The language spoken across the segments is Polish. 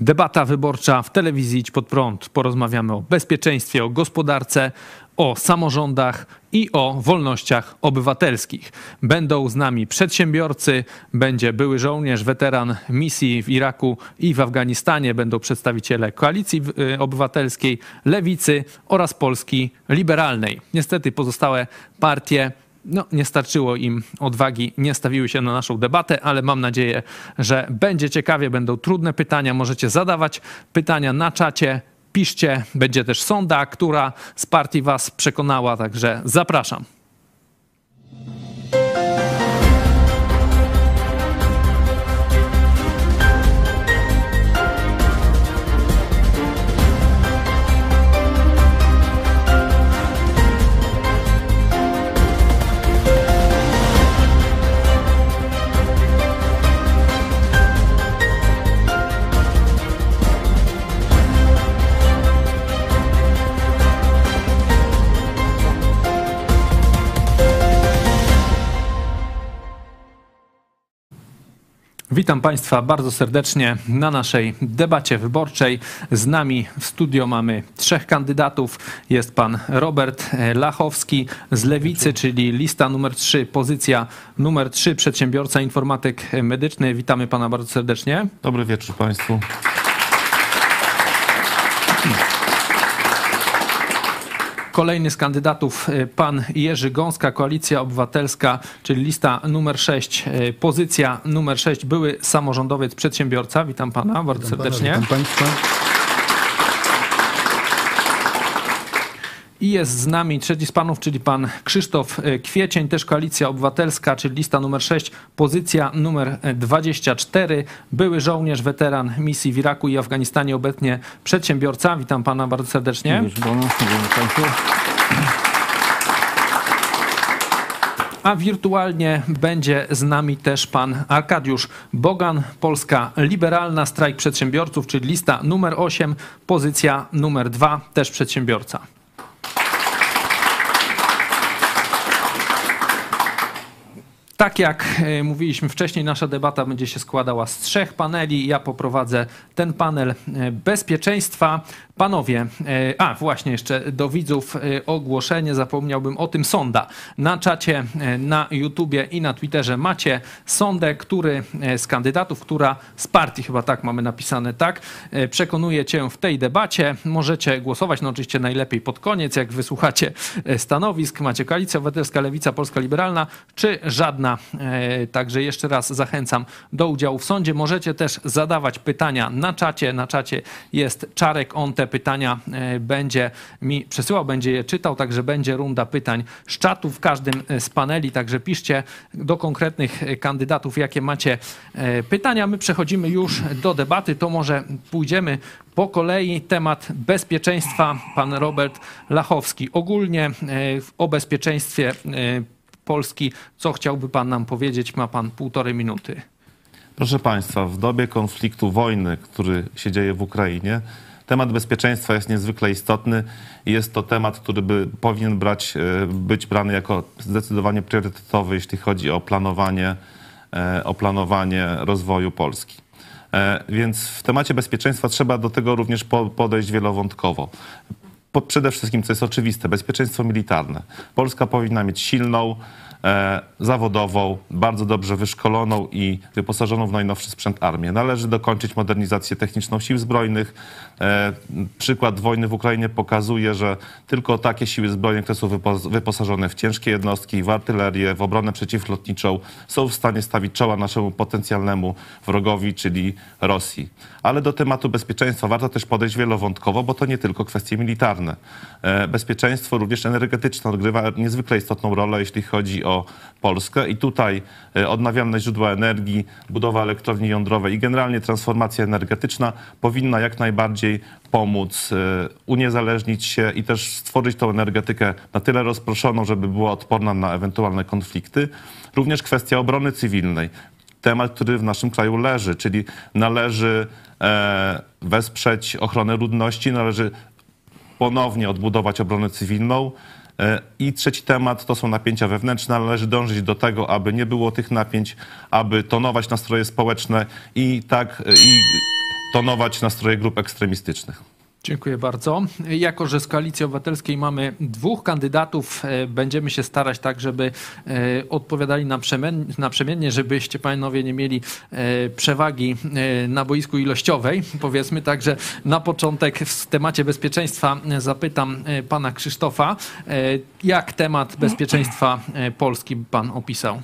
Debata wyborcza w telewizji Idź Pod Prąd. Porozmawiamy o bezpieczeństwie, o gospodarce, o samorządach i o wolnościach obywatelskich. Będą z nami przedsiębiorcy, będzie były żołnierz, weteran misji w Iraku i w Afganistanie, będą przedstawiciele Koalicji Obywatelskiej, Lewicy oraz Polski Liberalnej. Niestety pozostałe partie nie starczyło im odwagi, nie stawiły się na naszą debatę, ale mam nadzieję, że będzie ciekawie, będą trudne pytania. Możecie zadawać pytania na czacie, piszcie. Będzie też sonda, która z partii was przekonała, także zapraszam. Witam Państwa bardzo serdecznie na naszej debacie wyborczej. Z nami w studio mamy trzech kandydatów. Jest pan Robert Lachowski z Lewicy, czyli lista numer 3, pozycja numer 3, przedsiębiorca, informatyk medyczny. Witamy pana bardzo serdecznie. Dobry wieczór Państwu. Kolejny z kandydatów, pan Jerzy Gąska, Koalicja Obywatelska, czyli lista numer 6, pozycja numer 6, były samorządowiec, przedsiębiorca. Witam pana bardzo serdecznie. Witam Państwa. I jest z nami trzeci z panów, czyli pan Krzysztof Kwiecień, też Koalicja Obywatelska, czyli lista numer 6, pozycja numer 24, były żołnierz, weteran misji w Iraku i Afganistanie, obecnie przedsiębiorca. Witam pana bardzo serdecznie. A wirtualnie będzie z nami też pan Arkadiusz Bogan, Polska Liberalna, Strajk Przedsiębiorców, czyli lista numer 8, pozycja numer 2, też przedsiębiorca. Tak jak mówiliśmy wcześniej, nasza debata będzie się składała z 3 paneli. Ja poprowadzę ten panel bezpieczeństwa. Panowie, właśnie jeszcze do widzów ogłoszenie, zapomniałbym o tym, sonda. Na czacie, na YouTubie i na Twitterze macie sondę, który z kandydatów, która z partii, chyba tak mamy napisane, tak, przekonuje cię w tej debacie. Możecie głosować, oczywiście najlepiej pod koniec, jak wysłuchacie stanowisk. Macie Koalicja Obywatelska, Lewica, Polska Liberalna, czy żadna. Także jeszcze raz zachęcam do udziału w sądzie. Możecie też zadawać pytania na czacie. Na czacie jest Czarek, on te pytania będzie mi przesyłał, będzie je czytał, także będzie runda pytań z czatu w każdym z paneli, także piszcie do konkretnych kandydatów, jakie macie pytania. My przechodzimy już do debaty, to może pójdziemy po kolei. Temat bezpieczeństwa, pan Robert Lachowski. Ogólnie o bezpieczeństwie Polski, co chciałby pan nam powiedzieć? Ma pan 1,5 minuty. Proszę Państwa, w dobie konfliktu, wojny, który się dzieje w Ukrainie, temat bezpieczeństwa jest niezwykle istotny i jest to temat, który powinien być brany jako zdecydowanie priorytetowy, jeśli chodzi o planowanie rozwoju Polski. Więc w temacie bezpieczeństwa trzeba do tego również podejść wielowątkowo. Przede wszystkim, co jest oczywiste, bezpieczeństwo militarne. Polska powinna mieć silną, zawodową, bardzo dobrze wyszkoloną i wyposażoną w najnowszy sprzęt armię. Należy dokończyć modernizację techniczną sił zbrojnych. Przykład wojny w Ukrainie pokazuje, że tylko takie siły zbrojne, które są wyposażone w ciężkie jednostki, w artylerię, w obronę przeciwlotniczą, są w stanie stawić czoła naszemu potencjalnemu wrogowi, czyli Rosji. Ale do tematu bezpieczeństwa warto też podejść wielowątkowo, bo to nie tylko kwestie militarne. Bezpieczeństwo również energetyczne odgrywa niezwykle istotną rolę, jeśli chodzi o Polskę i tutaj odnawialne źródła energii, budowa elektrowni jądrowej i generalnie transformacja energetyczna powinna jak najbardziej pomóc uniezależnić się i też stworzyć tą energetykę na tyle rozproszoną, żeby była odporna na ewentualne konflikty. Również kwestia obrony cywilnej. Temat, który w naszym kraju leży, czyli należy wesprzeć ochronę ludności, należy ponownie odbudować obronę cywilną. I trzeci temat to są napięcia wewnętrzne. Należy dążyć do tego, aby nie było tych napięć, aby tonować nastroje społeczne i tonować nastroje grup ekstremistycznych. Dziękuję bardzo. Jako że z Koalicji Obywatelskiej mamy dwóch kandydatów, będziemy się starać tak, żeby odpowiadali naprzemiennie, żebyście panowie nie mieli przewagi na boisku ilościowej. Powiedzmy także na początek w temacie bezpieczeństwa zapytam pana Krzysztofa, jak temat bezpieczeństwa Polski pan opisał?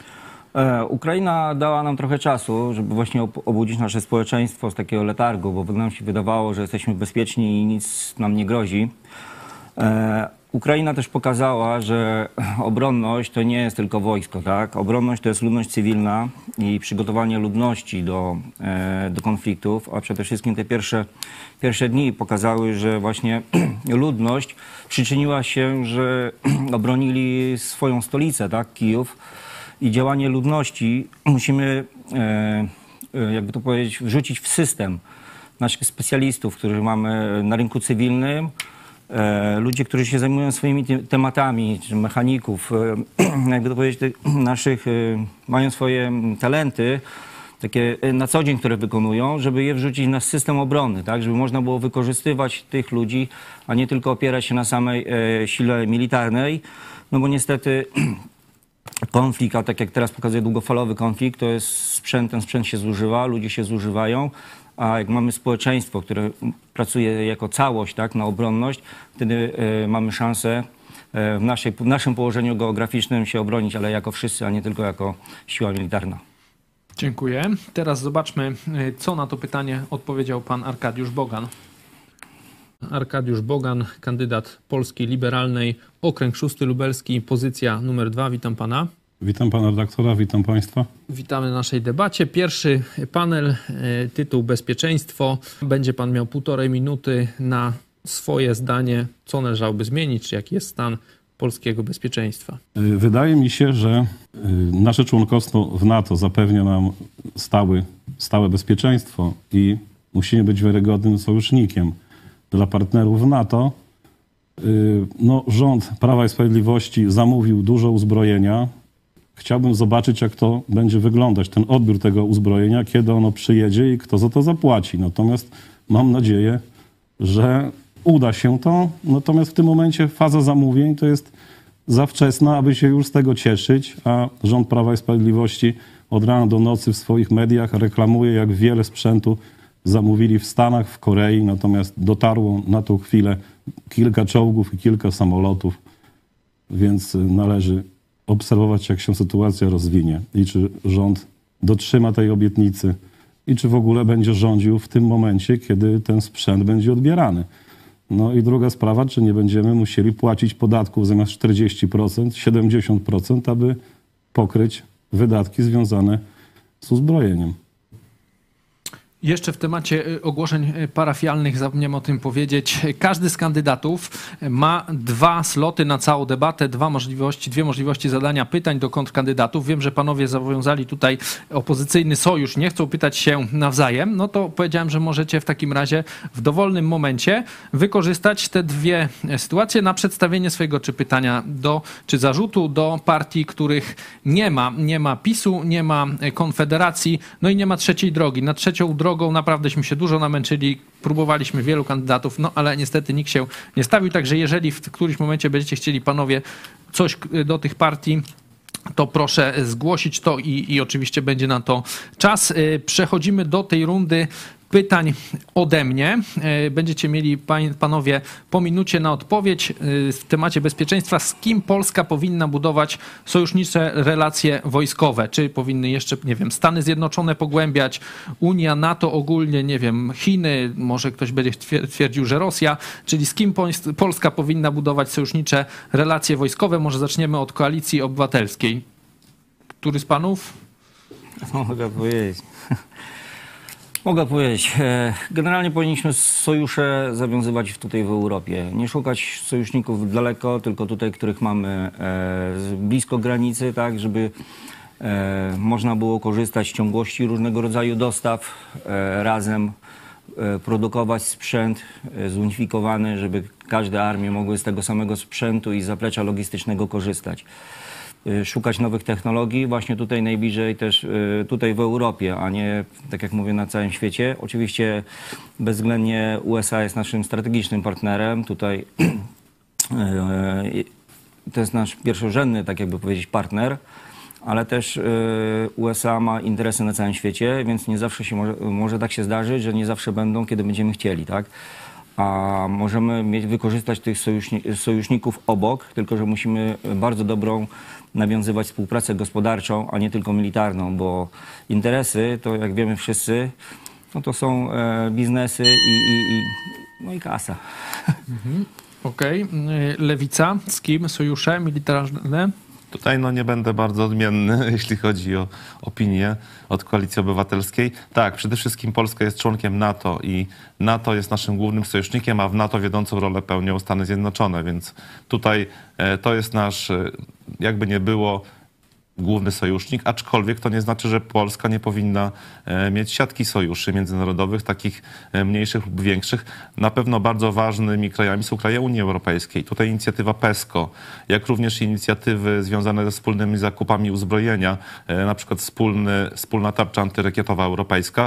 Ukraina dała nam trochę czasu, żeby właśnie obudzić nasze społeczeństwo z takiego letargu, bo nam się wydawało, że jesteśmy bezpieczni i nic nam nie grozi. Ukraina też pokazała, że obronność to nie jest tylko wojsko, tak? Obronność to jest ludność cywilna i przygotowanie ludności do konfliktów, a przede wszystkim te pierwsze dni pokazały, że właśnie ludność przyczyniła się, że obronili swoją stolicę, tak? Kijów. I działanie ludności musimy, jakby to powiedzieć, wrzucić w system naszych specjalistów, których mamy na rynku cywilnym, ludzie, którzy się zajmują swoimi tematami, czy mechaników, jakby to powiedzieć, naszych, mają swoje talenty, takie na co dzień, które wykonują, żeby je wrzucić na system obrony, tak, żeby można było wykorzystywać tych ludzi, a nie tylko opierać się na samej sile militarnej, no bo niestety konflikt, a tak jak teraz pokazuje długofalowy konflikt, to jest sprzęt, ten sprzęt się zużywa, ludzie się zużywają, a jak mamy społeczeństwo, które pracuje jako całość, tak, na obronność, wtedy mamy szansę w naszym położeniu geograficznym się obronić, ale jako wszyscy, a nie tylko jako siła militarna. Dziękuję. Teraz zobaczmy, co na to pytanie odpowiedział pan Arkadiusz Bogan. Arkadiusz Bogan, kandydat Polski Liberalnej, okręg 6 lubelski, pozycja numer 2. Witam pana. Witam pana redaktora, witam państwa. Witamy w naszej debacie. Pierwszy panel, tytuł Bezpieczeństwo. Będzie pan miał 1,5 minuty na swoje zdanie, co należałoby zmienić, czy jaki jest stan polskiego bezpieczeństwa. Wydaje mi się, że nasze członkostwo w NATO zapewnia nam stałe bezpieczeństwo i musimy być wiarygodnym sojusznikiem. Dla partnerów w NATO rząd Prawa i Sprawiedliwości zamówił dużo uzbrojenia. Chciałbym zobaczyć, jak to będzie wyglądać, ten odbiór tego uzbrojenia, kiedy ono przyjedzie i kto za to zapłaci. Natomiast mam nadzieję, że uda się to. Natomiast w tym momencie faza zamówień to jest za wczesna, aby się już z tego cieszyć, a rząd Prawa i Sprawiedliwości od rana do nocy w swoich mediach reklamuje, jak wiele sprzętu zamówili w Stanach, w Korei, natomiast dotarło na tą chwilę kilka czołgów i kilka samolotów, więc należy obserwować, jak się sytuacja rozwinie i czy rząd dotrzyma tej obietnicy i czy w ogóle będzie rządził w tym momencie, kiedy ten sprzęt będzie odbierany. No i druga sprawa, czy nie będziemy musieli płacić podatków zamiast 40%, 70%, aby pokryć wydatki związane z uzbrojeniem. Jeszcze w temacie ogłoszeń parafialnych zapomniałem o tym powiedzieć. Każdy z kandydatów ma 2 sloty na całą debatę, dwie możliwości zadania pytań do kontrkandydatów. Wiem, że panowie zawiązali tutaj opozycyjny sojusz, nie chcą pytać się nawzajem. No to powiedziałem, że możecie w takim razie w dowolnym momencie wykorzystać te 2 sytuacje na przedstawienie swojego czy pytania czy zarzutu do partii, których nie ma. Nie ma PiS-u, nie ma Konfederacji, no i nie ma trzeciej drogi. Na trzecią drogą naprawdeśmy się dużo namęczyli, próbowaliśmy wielu kandydatów, no ale niestety nikt się nie stawił, także jeżeli w którymś momencie będziecie chcieli panowie coś do tych partii, to proszę zgłosić to i oczywiście będzie na to czas. Przechodzimy do tej rundy pytań ode mnie. Będziecie mieli panowie po minucie na odpowiedź w temacie bezpieczeństwa. Z kim Polska powinna budować sojusznicze relacje wojskowe? Czy powinny jeszcze, nie wiem, Stany Zjednoczone pogłębiać, Unia, NATO ogólnie, nie wiem, Chiny, może ktoś będzie twierdził, że Rosja. Czyli z kim Polska powinna budować sojusznicze relacje wojskowe? Może zaczniemy od Koalicji Obywatelskiej. Który z panów? Mogę powiedzieć. Generalnie powinniśmy sojusze zawiązywać tutaj w Europie. Nie szukać sojuszników daleko, tylko tutaj, których mamy blisko granicy, tak, żeby można było korzystać z ciągłości różnego rodzaju dostaw, razem produkować sprzęt zunifikowany, żeby każde armie mogły z tego samego sprzętu i zaplecza logistycznego korzystać. szukać nowych technologii właśnie tutaj najbliżej też tutaj w Europie, a nie, tak jak mówię, na całym świecie. Oczywiście bezwzględnie USA jest naszym strategicznym partnerem. Tutaj to jest nasz pierwszorzędny, tak jakby powiedzieć, partner, ale też USA ma interesy na całym świecie, więc nie zawsze się może tak się zdarzyć, że nie zawsze będą, kiedy będziemy chcieli, tak? A możemy wykorzystać tych sojuszników obok, tylko że musimy bardzo dobrą nawiązywać współpracę gospodarczą, a nie tylko militarną, bo interesy, to jak wiemy wszyscy, no to są biznesy no i kasa. Okej. Lewica, z kim sojusze militarne? Tutaj no nie będę bardzo odmienny, jeśli chodzi o opinię od Koalicji Obywatelskiej. Tak, przede wszystkim Polska jest członkiem NATO i NATO jest naszym głównym sojusznikiem, a w NATO wiodącą rolę pełnią Stany Zjednoczone, więc tutaj to jest nasz, jakby nie było, główny sojusznik, aczkolwiek to nie znaczy, że Polska nie powinna mieć siatki sojuszy międzynarodowych, takich mniejszych lub większych. Na pewno bardzo ważnymi krajami są kraje Unii Europejskiej. Tutaj inicjatywa PESCO, jak również inicjatywy związane ze wspólnymi zakupami uzbrojenia, na przykład wspólna tarcza antyrakietowa europejska,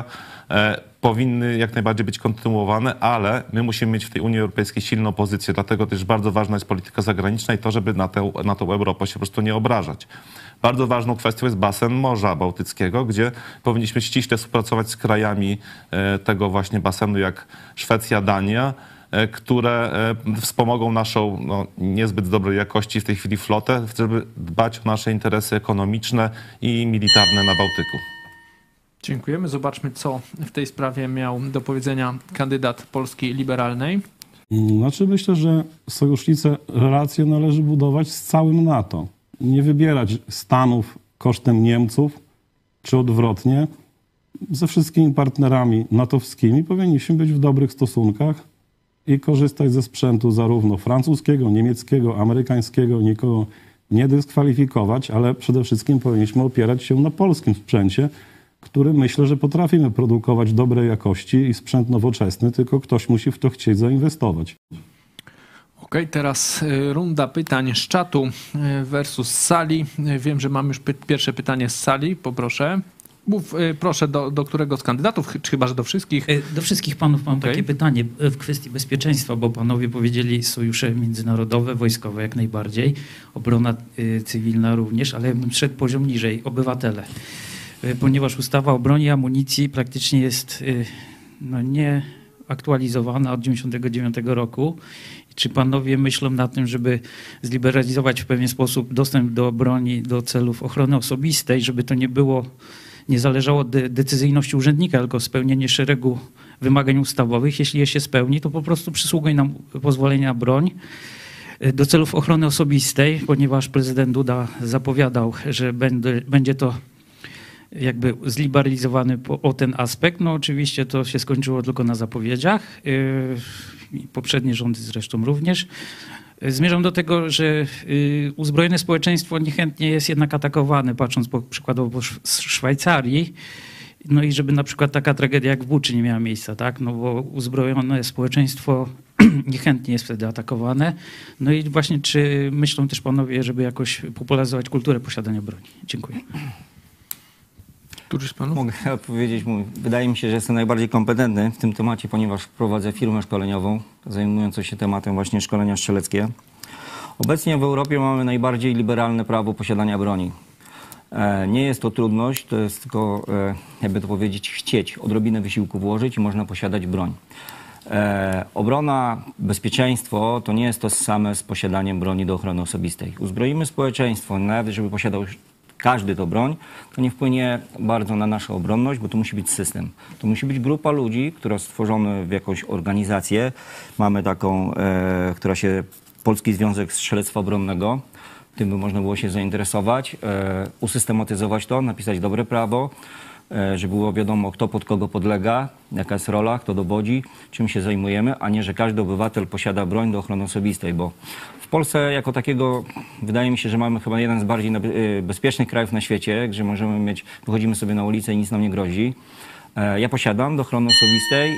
powinny jak najbardziej być kontynuowane, ale my musimy mieć w tej Unii Europejskiej silną pozycję, dlatego też bardzo ważna jest polityka zagraniczna i to, żeby na tą Europę się po prostu nie obrażać. Bardzo ważną kwestią jest basen Morza Bałtyckiego, gdzie powinniśmy ściśle współpracować z krajami tego właśnie basenu, jak Szwecja, Dania, które wspomogą naszą niezbyt dobrej jakości w tej chwili flotę, żeby dbać o nasze interesy ekonomiczne i militarne na Bałtyku. Dziękujemy. Zobaczmy, co w tej sprawie miał do powiedzenia kandydat Polski Liberalnej. Znaczy myślę, że sojusznicze relacje należy budować z całym NATO. Nie wybierać Stanów kosztem Niemców, czy odwrotnie. Ze wszystkimi partnerami natowskimi powinniśmy być w dobrych stosunkach i korzystać ze sprzętu zarówno francuskiego, niemieckiego, amerykańskiego, nikogo nie dyskwalifikować, ale przede wszystkim powinniśmy opierać się na polskim sprzęcie, który myślę, że potrafimy produkować dobrej jakości i sprzęt nowoczesny, tylko ktoś musi w to chcieć zainwestować. Okej, teraz runda pytań z czatu versus z sali. Wiem, że mam już pierwsze pytanie z sali, poproszę. Mów proszę do którego z kandydatów, czy chyba, że do wszystkich? Do wszystkich panów mam takie pytanie w kwestii bezpieczeństwa, bo panowie powiedzieli sojusze międzynarodowe, wojskowe jak najbardziej, obrona cywilna również, ale ja bym szedł poziom niżej, obywatele. Ponieważ ustawa o broni i amunicji praktycznie jest nie aktualizowana od 1999 roku. Czy panowie myślą nad tym, żeby zliberalizować w pewien sposób dostęp do broni do celów ochrony osobistej, żeby to nie zależało od decyzyjności urzędnika, tylko spełnienie szeregu wymagań ustawowych. Jeśli je się spełni, to po prostu przysługuje nam pozwolenie na broń do celów ochrony osobistej, ponieważ prezydent Duda zapowiadał, że będzie to jakby zliberalizowany o ten aspekt. No oczywiście to się skończyło tylko na zapowiedziach. Poprzednie rządy zresztą również. Zmierzam do tego, że uzbrojone społeczeństwo niechętnie jest jednak atakowane, patrząc przykładowo po Szwajcarii. No i żeby na przykład taka tragedia jak w Buczy nie miała miejsca, tak? No bo uzbrojone społeczeństwo niechętnie jest wtedy atakowane. No i właśnie czy myślą też panowie, żeby jakoś popularyzować kulturę posiadania broni? Dziękuję. Któryś z panów? Mogę odpowiedzieć. Wydaje mi się, że jestem najbardziej kompetentny w tym temacie, ponieważ prowadzę firmę szkoleniową zajmującą się tematem właśnie szkolenia strzeleckie. Obecnie w Europie mamy najbardziej liberalne prawo posiadania broni. Nie jest to trudność, to jest tylko, jakby to powiedzieć, chcieć, odrobinę wysiłku włożyć i można posiadać broń. Obrona, bezpieczeństwo to nie jest to same z posiadaniem broni do ochrony osobistej. Uzbroimy społeczeństwo, nawet żeby posiadał każdy to broń, to nie wpłynie bardzo na naszą obronność, bo to musi być system. To musi być grupa ludzi, która stworzona w jakąś organizację. Mamy taką, która się Polski Związek Strzelectwa Obronnego. Tym by można było się zainteresować, usystematyzować to, napisać dobre prawo, żeby było wiadomo, kto pod kogo podlega, jaka jest rola, kto dowodzi, czym się zajmujemy, a nie, że każdy obywatel posiada broń do ochrony osobistej, bo w Polsce jako takiego wydaje mi się, że mamy chyba jeden z bardziej bezpiecznych krajów na świecie, gdzie możemy mieć, wychodzimy sobie na ulicę i nic nam nie grozi. Ja posiadam do ochrony osobistej.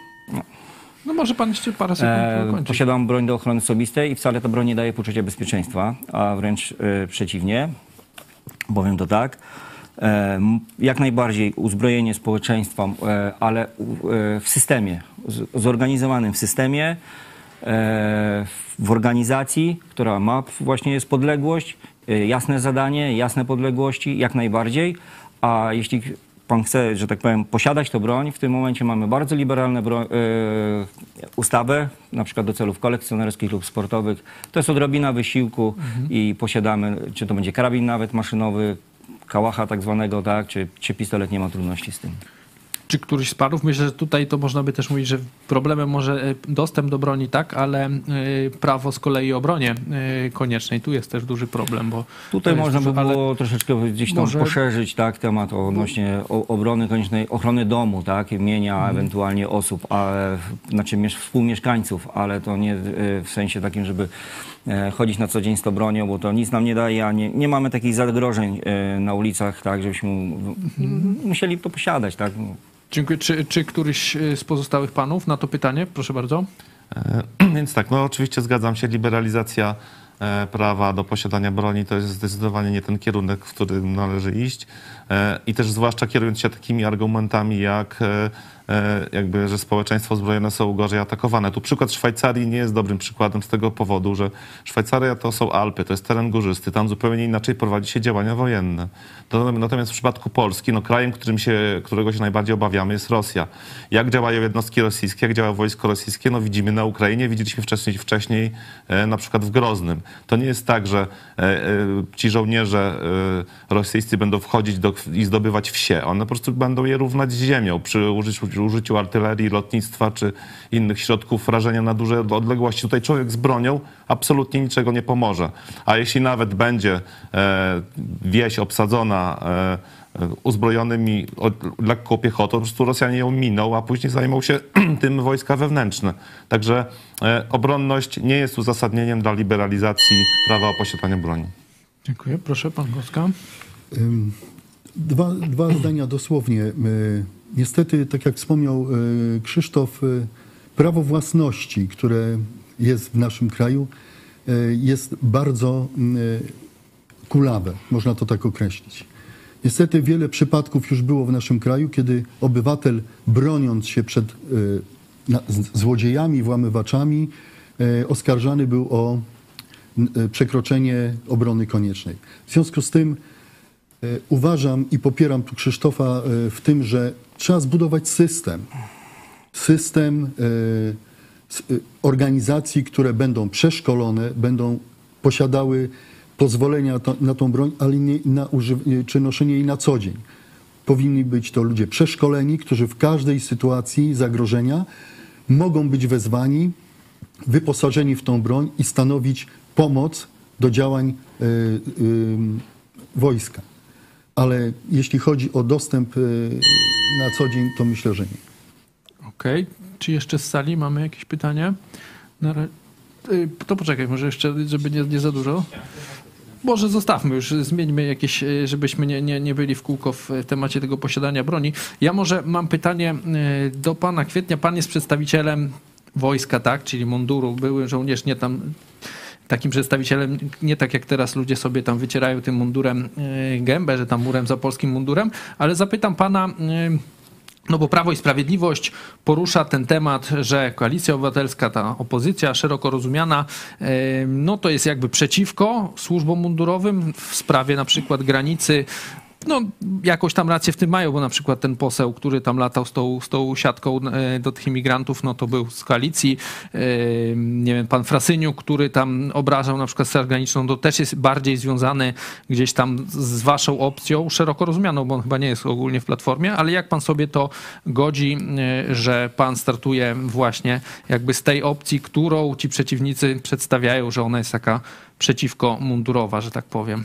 No może pan jeszcze parę sekund dokończyć. Posiadam broń do ochrony osobistej i wcale ta broń nie daje poczucia bezpieczeństwa, a wręcz przeciwnie. powiem to tak. Jak najbardziej uzbrojenie społeczeństwa, ale w systemie, zorganizowanym w systemie, w organizacji, która ma właśnie jest podległość, jasne zadanie, jasne podległości, jak najbardziej. A jeśli pan chce, że tak powiem, posiadać tę broń, w tym momencie mamy bardzo liberalne ustawę, na przykład do celów kolekcjonerskich lub sportowych. To jest odrobina wysiłku i posiadamy, czy to będzie karabin nawet maszynowy, kałacha tak zwanego, tak, czy pistolet, nie ma trudności z tym. Czy któryś z panów? Myślę, że tutaj to można by też mówić, że problemem może dostęp do broni, tak, ale prawo z kolei o bronie koniecznej. Tu jest też duży problem, bo tutaj można by było troszeczkę gdzieś tam poszerzyć, tak, temat odnośnie obrony koniecznej, ochrony domu, tak, mienia ewentualnie osób, znaczy współmieszkańców, ale to nie w sensie takim, żeby chodzić na co dzień z tą bronią, bo to nic nam nie daje, a nie mamy takich zagrożeń na ulicach, tak, żebyśmy musieli to posiadać, tak. Dziękuję. Czy któryś z pozostałych panów na to pytanie? Proszę bardzo. Więc tak, no oczywiście zgadzam się, liberalizacja prawa do posiadania broni to jest zdecydowanie nie ten kierunek, w którym należy iść i też zwłaszcza kierując się takimi argumentami jak jakby, że społeczeństwa uzbrojone są gorzej atakowane. Tu przykład Szwajcarii nie jest dobrym przykładem z tego powodu, że Szwajcaria to są Alpy, to jest teren górzysty, tam zupełnie inaczej prowadzi się działania wojenne. Natomiast w przypadku Polski, no krajem, którego się najbardziej obawiamy, jest Rosja. Jak działają jednostki rosyjskie, jak działa wojsko rosyjskie, no widzimy na Ukrainie, widzieliśmy wcześniej na przykład w Groznym. To nie jest tak, że ci żołnierze rosyjscy będą wchodzić i zdobywać wsie. One po prostu będą je równać z ziemią przy użyciu artylerii, lotnictwa czy innych środków rażenia na duże odległości. Tutaj człowiek z bronią absolutnie niczego nie pomoże. A jeśli nawet będzie wieś obsadzona uzbrojonymi lekką piechotą, po prostu Rosjanie ją miną, a później zajmą się tym wojska wewnętrzne. Także obronność nie jest uzasadnieniem dla liberalizacji prawa o posiadaniu broni. Dziękuję. Proszę, pan Goska. Dwa zdania dosłownie. Niestety, tak jak wspomniał Krzysztof, prawo własności, które jest w naszym kraju, jest bardzo kulawe, można to tak określić. Niestety wiele przypadków już było w naszym kraju, kiedy obywatel, broniąc się przed złodziejami, włamywaczami, oskarżany był o przekroczenie obrony koniecznej. W związku z tym uważam i popieram tu Krzysztofa w tym, że trzeba zbudować system organizacji, które będą przeszkolone, będą posiadały pozwolenia na tą broń, ale nie czy noszenie jej na co dzień. Powinni być to ludzie przeszkoleni, którzy w każdej sytuacji zagrożenia mogą być wezwani, wyposażeni w tą broń i stanowić pomoc do działań wojska. Ale jeśli chodzi o dostęp na co dzień, to myślę, że nie. Okej. Czy jeszcze z sali mamy jakieś pytania? To poczekaj, może jeszcze, żeby nie za dużo. Może zostawmy już, zmieńmy jakieś, żebyśmy nie byli w kółko w temacie tego posiadania broni. Ja może mam pytanie do pana Kwietnia. Pan jest przedstawicielem wojska, tak? Czyli munduru. Były żołnierz, nie tam takim przedstawicielem, nie tak jak teraz ludzie sobie tam wycierają tym mundurem gębę, że tam murem za polskim mundurem, ale zapytam pana, no bo Prawo i Sprawiedliwość porusza ten temat, że Koalicja Obywatelska, ta opozycja szeroko rozumiana, no to jest jakby przeciwko służbom mundurowym w sprawie na przykład granicy. No, jakąś tam rację w tym mają, bo na przykład ten poseł, który tam latał z tą siatką do tych imigrantów, no to był z koalicji. Nie wiem, pan Frasyniuk, który tam obrażał na przykład Straż Graniczną, to też jest bardziej związany gdzieś tam z waszą opcją, szeroko rozumianą, bo on chyba nie jest ogólnie w Platformie, ale jak pan sobie to godzi, że pan startuje właśnie jakby z tej opcji, którą ci przeciwnicy przedstawiają, że ona jest taka przeciwko mundurowa, że tak powiem?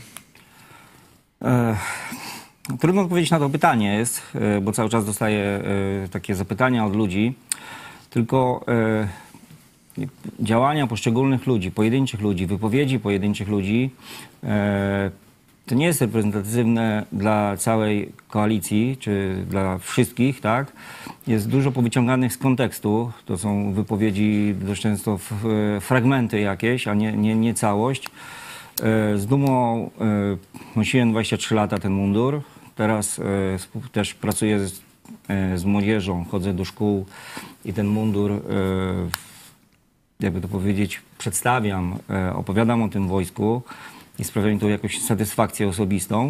Trudno odpowiedzieć na to pytanie jest, bo cały czas dostaję takie zapytania od ludzi. Tylko działania poszczególnych ludzi, pojedynczych ludzi, wypowiedzi pojedynczych ludzi to nie jest reprezentatywne dla całej koalicji, czy dla wszystkich, tak? Jest dużo powyciąganych z kontekstu. To są wypowiedzi dość często fragmenty jakieś, a nie całość. Z dumą nosiłem 23 lata ten mundur. Teraz też pracuję z młodzieżą, chodzę do szkół i ten mundur, jakby to powiedzieć, przedstawiam, opowiadam o tym wojsku i sprawia mi to jakąś satysfakcję osobistą.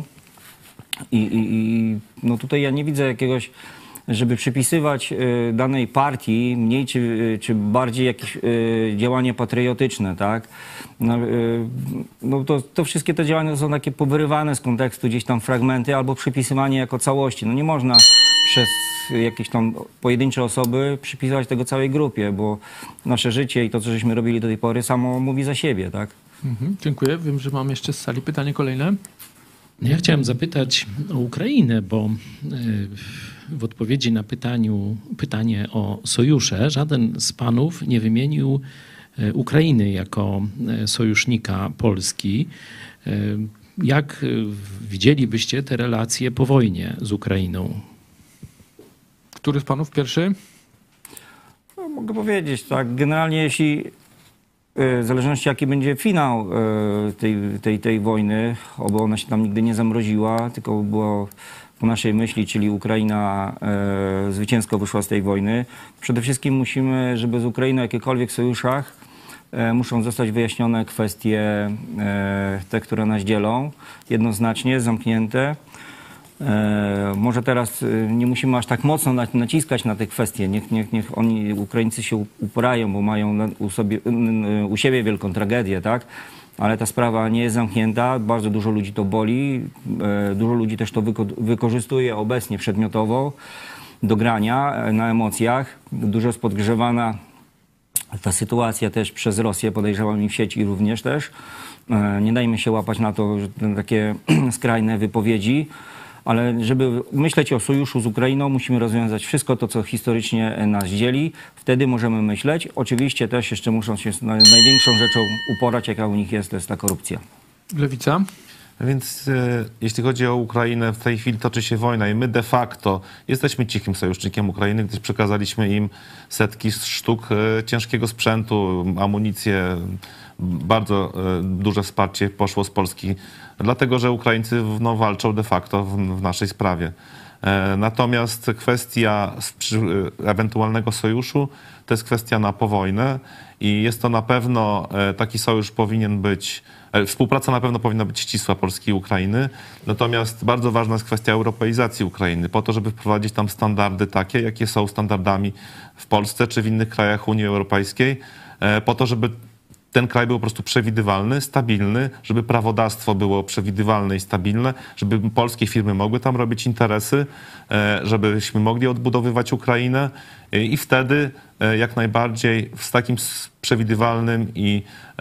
I no tutaj ja nie widzę jakiegoś, żeby przypisywać danej partii mniej czy bardziej jakieś działanie patriotyczne, tak? No to wszystkie te działania są takie powyrywane z kontekstu, gdzieś tam fragmenty albo przypisywanie jako całości. No nie można przez jakieś tam pojedyncze osoby przypisywać tego całej grupie, bo nasze życie i to, co żeśmy robili do tej pory, samo mówi za siebie, tak? Dziękuję. Wiem, że mam jeszcze z sali pytanie kolejne. Ja chciałem zapytać o Ukrainę, bo w odpowiedzi na pytanie o sojusze żaden z panów nie wymienił Ukrainy jako sojusznika Polski. Jak widzielibyście te relacje po wojnie z Ukrainą? Który z panów pierwszy? No, mogę powiedzieć, tak, generalnie jeśli w zależności jaki będzie finał tej wojny, oby ona się tam nigdy nie zamroziła, tylko było po naszej myśli, czyli Ukraina zwycięsko wyszła z tej wojny. Przede wszystkim musimy, żeby z Ukrainą w jakichkolwiek sojuszach muszą zostać wyjaśnione kwestie te, które nas dzielą, jednoznacznie, zamknięte. Może teraz nie musimy aż tak mocno naciskać na te kwestie. Niech oni, Ukraińcy się uporają, bo mają u siebie wielką tragedię, tak? Ale ta sprawa nie jest zamknięta, bardzo dużo ludzi to boli, dużo ludzi też to wykorzystuje obecnie przedmiotowo do grania na emocjach. Dużo jest podgrzewana ta sytuacja też przez Rosję, podejrzewam, i w sieci również też. Nie dajmy się łapać na to, że takie skrajne wypowiedzi. Ale żeby myśleć o sojuszu z Ukrainą, musimy rozwiązać wszystko to, co historycznie nas dzieli. Wtedy możemy myśleć. Oczywiście też jeszcze muszą się największą rzeczą uporać, jaka u nich jest, to jest ta korupcja. Lewica? Więc jeśli chodzi o Ukrainę, w tej chwili toczy się wojna i my de facto jesteśmy cichym sojusznikiem Ukrainy, gdyż przekazaliśmy im setki sztuk ciężkiego sprzętu, amunicję. Bardzo duże wsparcie poszło z Polski, dlatego że Ukraińcy walczą de facto w naszej sprawie. Natomiast kwestia ewentualnego sojuszu to jest kwestia na po wojnę i jest to na pewno, taki sojusz powinien być, współpraca na pewno powinna być ścisła Polski i Ukrainy, natomiast bardzo ważna jest kwestia europeizacji Ukrainy, po to, żeby wprowadzić tam standardy takie, jakie są standardami w Polsce czy w innych krajach Unii Europejskiej, po to, żeby ten kraj był po prostu przewidywalny, stabilny, żeby prawodawstwo było przewidywalne i stabilne, żeby polskie firmy mogły tam robić interesy, żebyśmy mogli odbudowywać Ukrainę i wtedy jak najbardziej z takim przewidywalnym i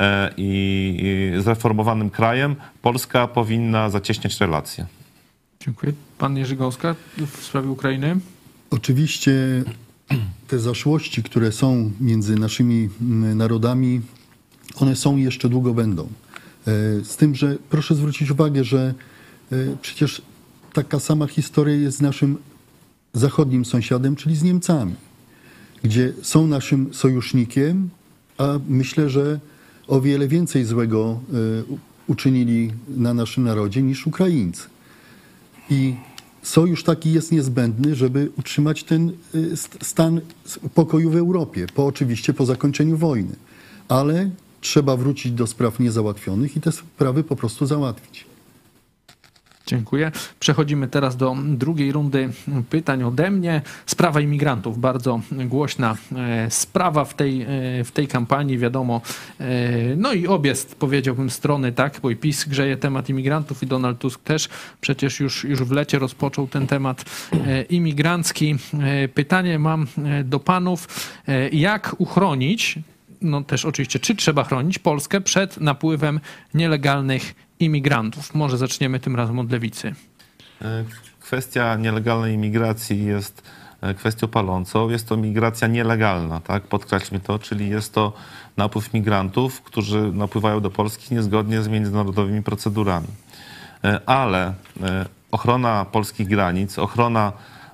zreformowanym krajem Polska powinna zacieśniać relacje. Dziękuję. Pan Jerzy Gąska w sprawie Ukrainy. Oczywiście te zaszłości, które są między naszymi narodami, one są i jeszcze długo będą. Z tym, że proszę zwrócić uwagę, że przecież taka sama historia jest z naszym zachodnim sąsiadem, czyli z Niemcami, gdzie są naszym sojusznikiem, a myślę, że o wiele więcej złego uczynili na naszym narodzie niż Ukraińcy. I sojusz taki jest niezbędny, żeby utrzymać ten stan pokoju w Europie, oczywiście po zakończeniu wojny. Ale trzeba wrócić do spraw niezałatwionych i te sprawy po prostu załatwić. Dziękuję. Przechodzimy teraz do drugiej rundy pytań ode mnie. Sprawa imigrantów, bardzo głośna sprawa w tej kampanii, wiadomo. No i obie, powiedziałbym, strony, tak, bo i PiS grzeje temat imigrantów i Donald Tusk też przecież już w lecie rozpoczął ten temat imigrancki. Pytanie mam do panów, jak uchronić, no też oczywiście, czy trzeba chronić Polskę przed napływem nielegalnych imigrantów? Może zaczniemy tym razem od Lewicy. Kwestia nielegalnej imigracji jest kwestią palącą. Jest to migracja nielegalna, tak? Podkreślmy to, czyli jest to napływ migrantów, którzy napływają do Polski niezgodnie z międzynarodowymi procedurami. Ale ochrona polskich granic, ochrona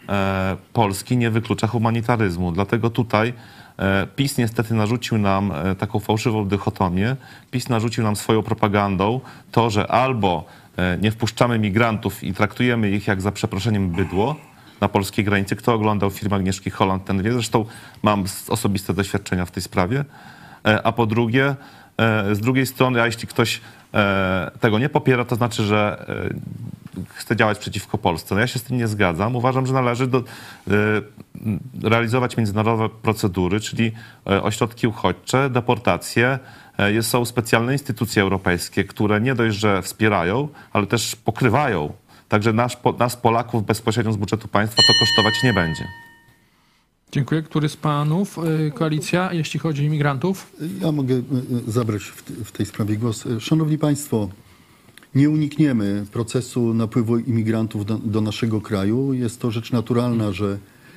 Polski nie wyklucza humanitaryzmu. Dlatego tutaj PiS niestety narzucił nam taką fałszywą dychotomię. PiS narzucił nam swoją propagandą to, że albo nie wpuszczamy migrantów i traktujemy ich jak za przeproszeniem bydło na polskiej granicy. Kto oglądał film Agnieszki Holland, ten wie. Zresztą mam osobiste doświadczenia w tej sprawie. A po drugie, z drugiej strony, a jeśli ktoś tego nie popiera, to znaczy, że chce działać przeciwko Polsce. No ja się z tym nie zgadzam. Uważam, że należy realizować międzynarodowe procedury, czyli ośrodki uchodźcze, deportacje. Są specjalne instytucje europejskie, które nie dość, że wspierają, ale też pokrywają. Także nas Polaków bezpośrednio z budżetu państwa to kosztować nie będzie. Dziękuję. Który z panów, koalicja, jeśli chodzi o imigrantów? Ja mogę zabrać w tej sprawie głos. Szanowni Państwo, nie unikniemy procesu napływu imigrantów do naszego kraju. Jest to rzecz naturalna, że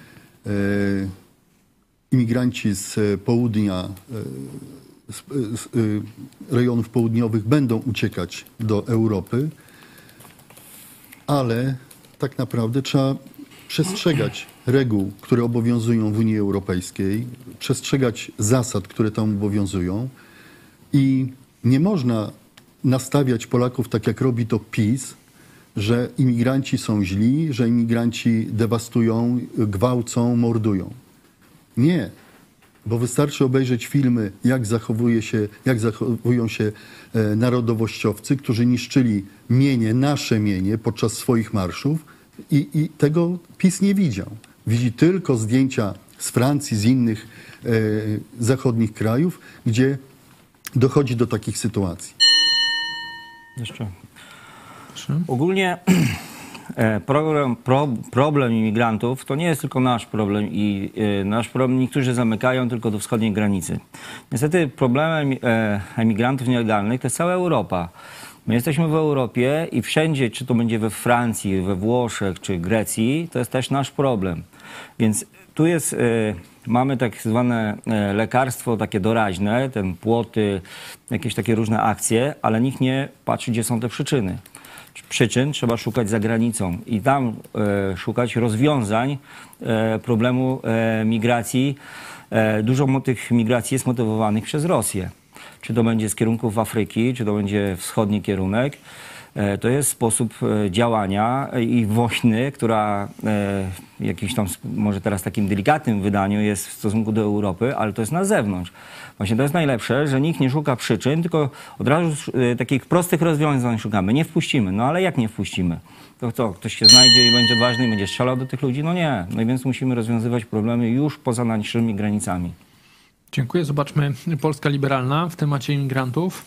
imigranci z południa, z rejonów południowych będą uciekać do Europy, ale tak naprawdę trzeba przestrzegać reguł, które obowiązują w Unii Europejskiej, przestrzegać zasad, które tam obowiązują i nie można nastawiać Polaków, tak jak robi to PiS, że imigranci są źli, że imigranci dewastują, gwałcą, mordują. Nie, bo wystarczy obejrzeć filmy, jak zachowują się narodowościowcy, którzy niszczyli nasze mienie podczas swoich marszów i tego PiS nie widział. Widzi tylko zdjęcia z Francji, z innych zachodnich krajów, gdzie dochodzi do takich sytuacji. Jeszcze. Ogólnie problem imigrantów to nie jest tylko nasz problem i nasz problem niektórzy zamykają tylko do wschodniej granicy. Niestety problemem emigrantów nielegalnych to jest cała Europa. My jesteśmy w Europie i wszędzie, czy to będzie we Francji, we Włoszech, czy Grecji, to jest też nasz problem. Więc tu jest, mamy tak zwane lekarstwo takie doraźne, ten płoty, jakieś takie różne akcje, ale nikt nie patrzy, gdzie są te przyczyny. Przyczyn trzeba szukać za granicą i tam szukać rozwiązań problemu migracji. Dużo tych migracji jest motywowanych przez Rosję. Czy to będzie z kierunków Afryki, czy to będzie wschodni kierunek. To jest sposób działania i wojny, która w jakimś tam, może teraz takim delikatnym wydaniu jest w stosunku do Europy, ale to jest na zewnątrz. Właśnie to jest najlepsze, że nikt nie szuka przyczyn, tylko od razu takich prostych rozwiązań szukamy. Nie wpuścimy. No ale jak nie wpuścimy? To co? Ktoś się znajdzie i będzie odważny i będzie strzelał do tych ludzi? No nie. No i więc musimy rozwiązywać problemy już poza naszymi granicami. Dziękuję. Zobaczmy Polska Liberalna w temacie imigrantów.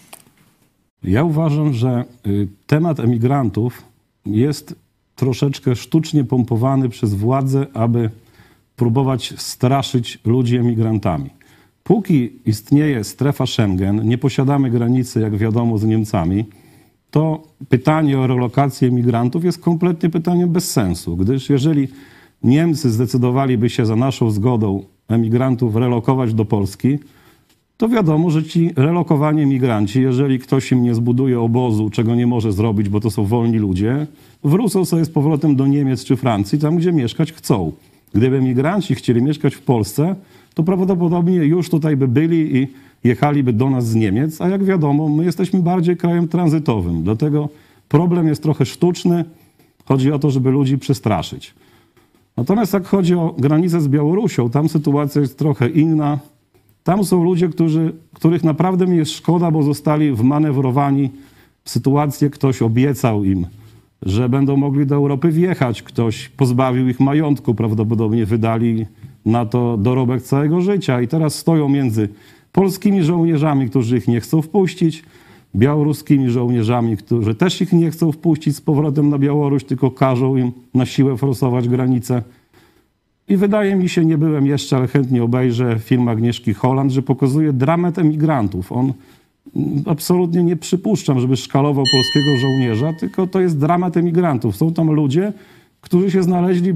Ja uważam, że temat emigrantów jest troszeczkę sztucznie pompowany przez władze, aby próbować straszyć ludzi emigrantami. Póki istnieje strefa Schengen, nie posiadamy granicy, jak wiadomo, z Niemcami, to pytanie o relokację emigrantów jest kompletnie pytaniem bez sensu, gdyż jeżeli Niemcy zdecydowaliby się za naszą zgodą emigrantów relokować do Polski, to wiadomo, że ci relokowani emigranci, jeżeli ktoś im nie zbuduje obozu, czego nie może zrobić, bo to są wolni ludzie, wrócą sobie z powrotem do Niemiec czy Francji, tam gdzie mieszkać chcą. Gdyby emigranci chcieli mieszkać w Polsce, to prawdopodobnie już tutaj by byli i jechaliby do nas z Niemiec, a jak wiadomo, my jesteśmy bardziej krajem tranzytowym. Dlatego problem jest trochę sztuczny. Chodzi o to, żeby ludzi przestraszyć. Natomiast jak chodzi o granicę z Białorusią, tam sytuacja jest trochę inna. Tam są ludzie, których naprawdę mi jest szkoda, bo zostali wmanewrowani w sytuację. Ktoś obiecał im, że będą mogli do Europy wjechać. Ktoś pozbawił ich majątku, prawdopodobnie wydali na to dorobek całego życia. I teraz stoją między polskimi żołnierzami, którzy ich nie chcą wpuścić, białoruskimi żołnierzami, którzy też ich nie chcą wpuścić z powrotem na Białoruś, tylko każą im na siłę forsować granicę. I wydaje mi się, nie byłem jeszcze, ale chętnie obejrzę film Agnieszki Holland, że pokazuje dramat emigrantów. On absolutnie nie przypuszczam, żeby szkalował polskiego żołnierza, tylko to jest dramat emigrantów. Są tam ludzie, którzy się znaleźli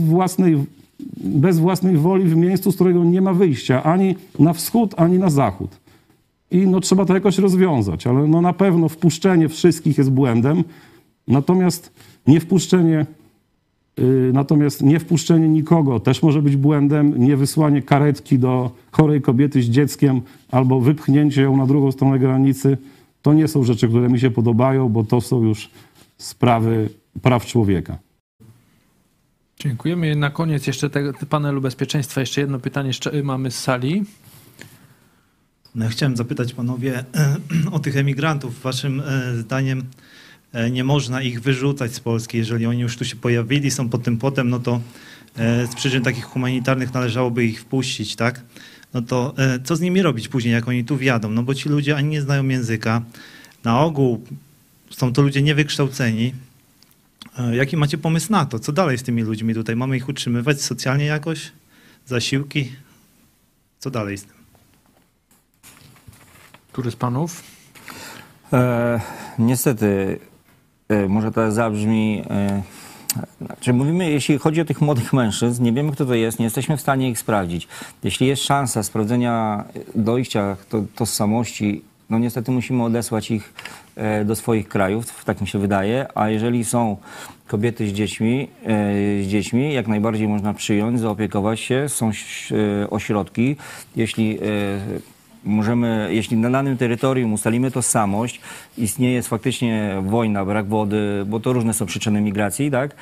bez własnej woli w miejscu, z którego nie ma wyjścia ani na wschód, ani na zachód. I trzeba to jakoś rozwiązać, ale na pewno wpuszczenie wszystkich jest błędem, natomiast nie wpuszczenie Natomiast nie wpuszczenie nikogo też może być błędem. Nie wysłanie karetki do chorej kobiety z dzieckiem albo wypchnięcie ją na drugą stronę granicy. To nie są rzeczy, które mi się podobają, bo to są już sprawy praw człowieka. Dziękujemy. Na koniec jeszcze tego panelu bezpieczeństwa jeszcze jedno pytanie mamy z sali. No ja chciałem zapytać panowie o tych emigrantów. Waszym zdaniem nie można ich wyrzucać z Polski, jeżeli oni już tu się pojawili, są pod tym płotem, no to z przyczyn takich humanitarnych należałoby ich wpuścić, tak? No to co z nimi robić później, jak oni tu wjadą? No bo ci ludzie ani nie znają języka, na ogół są to ludzie niewykształceni. Jaki macie pomysł na to? Co dalej z tymi ludźmi tutaj? Mamy ich utrzymywać socjalnie jakoś? Zasiłki? Co dalej z tym? Który z panów? Niestety, może to zabrzmi... Znaczy mówimy, jeśli chodzi o tych młodych mężczyzn, nie wiemy, kto to jest, nie jesteśmy w stanie ich sprawdzić. Jeśli jest szansa sprawdzenia dojścia do tożsamości, no niestety musimy odesłać ich do swoich krajów, tak mi się wydaje, a jeżeli są kobiety z dziećmi, jak najbardziej można przyjąć, zaopiekować się, są ośrodki. Jeśli na danym terytorium ustalimy tożsamość, istnieje faktycznie wojna, brak wody, bo to różne są przyczyny migracji, tak?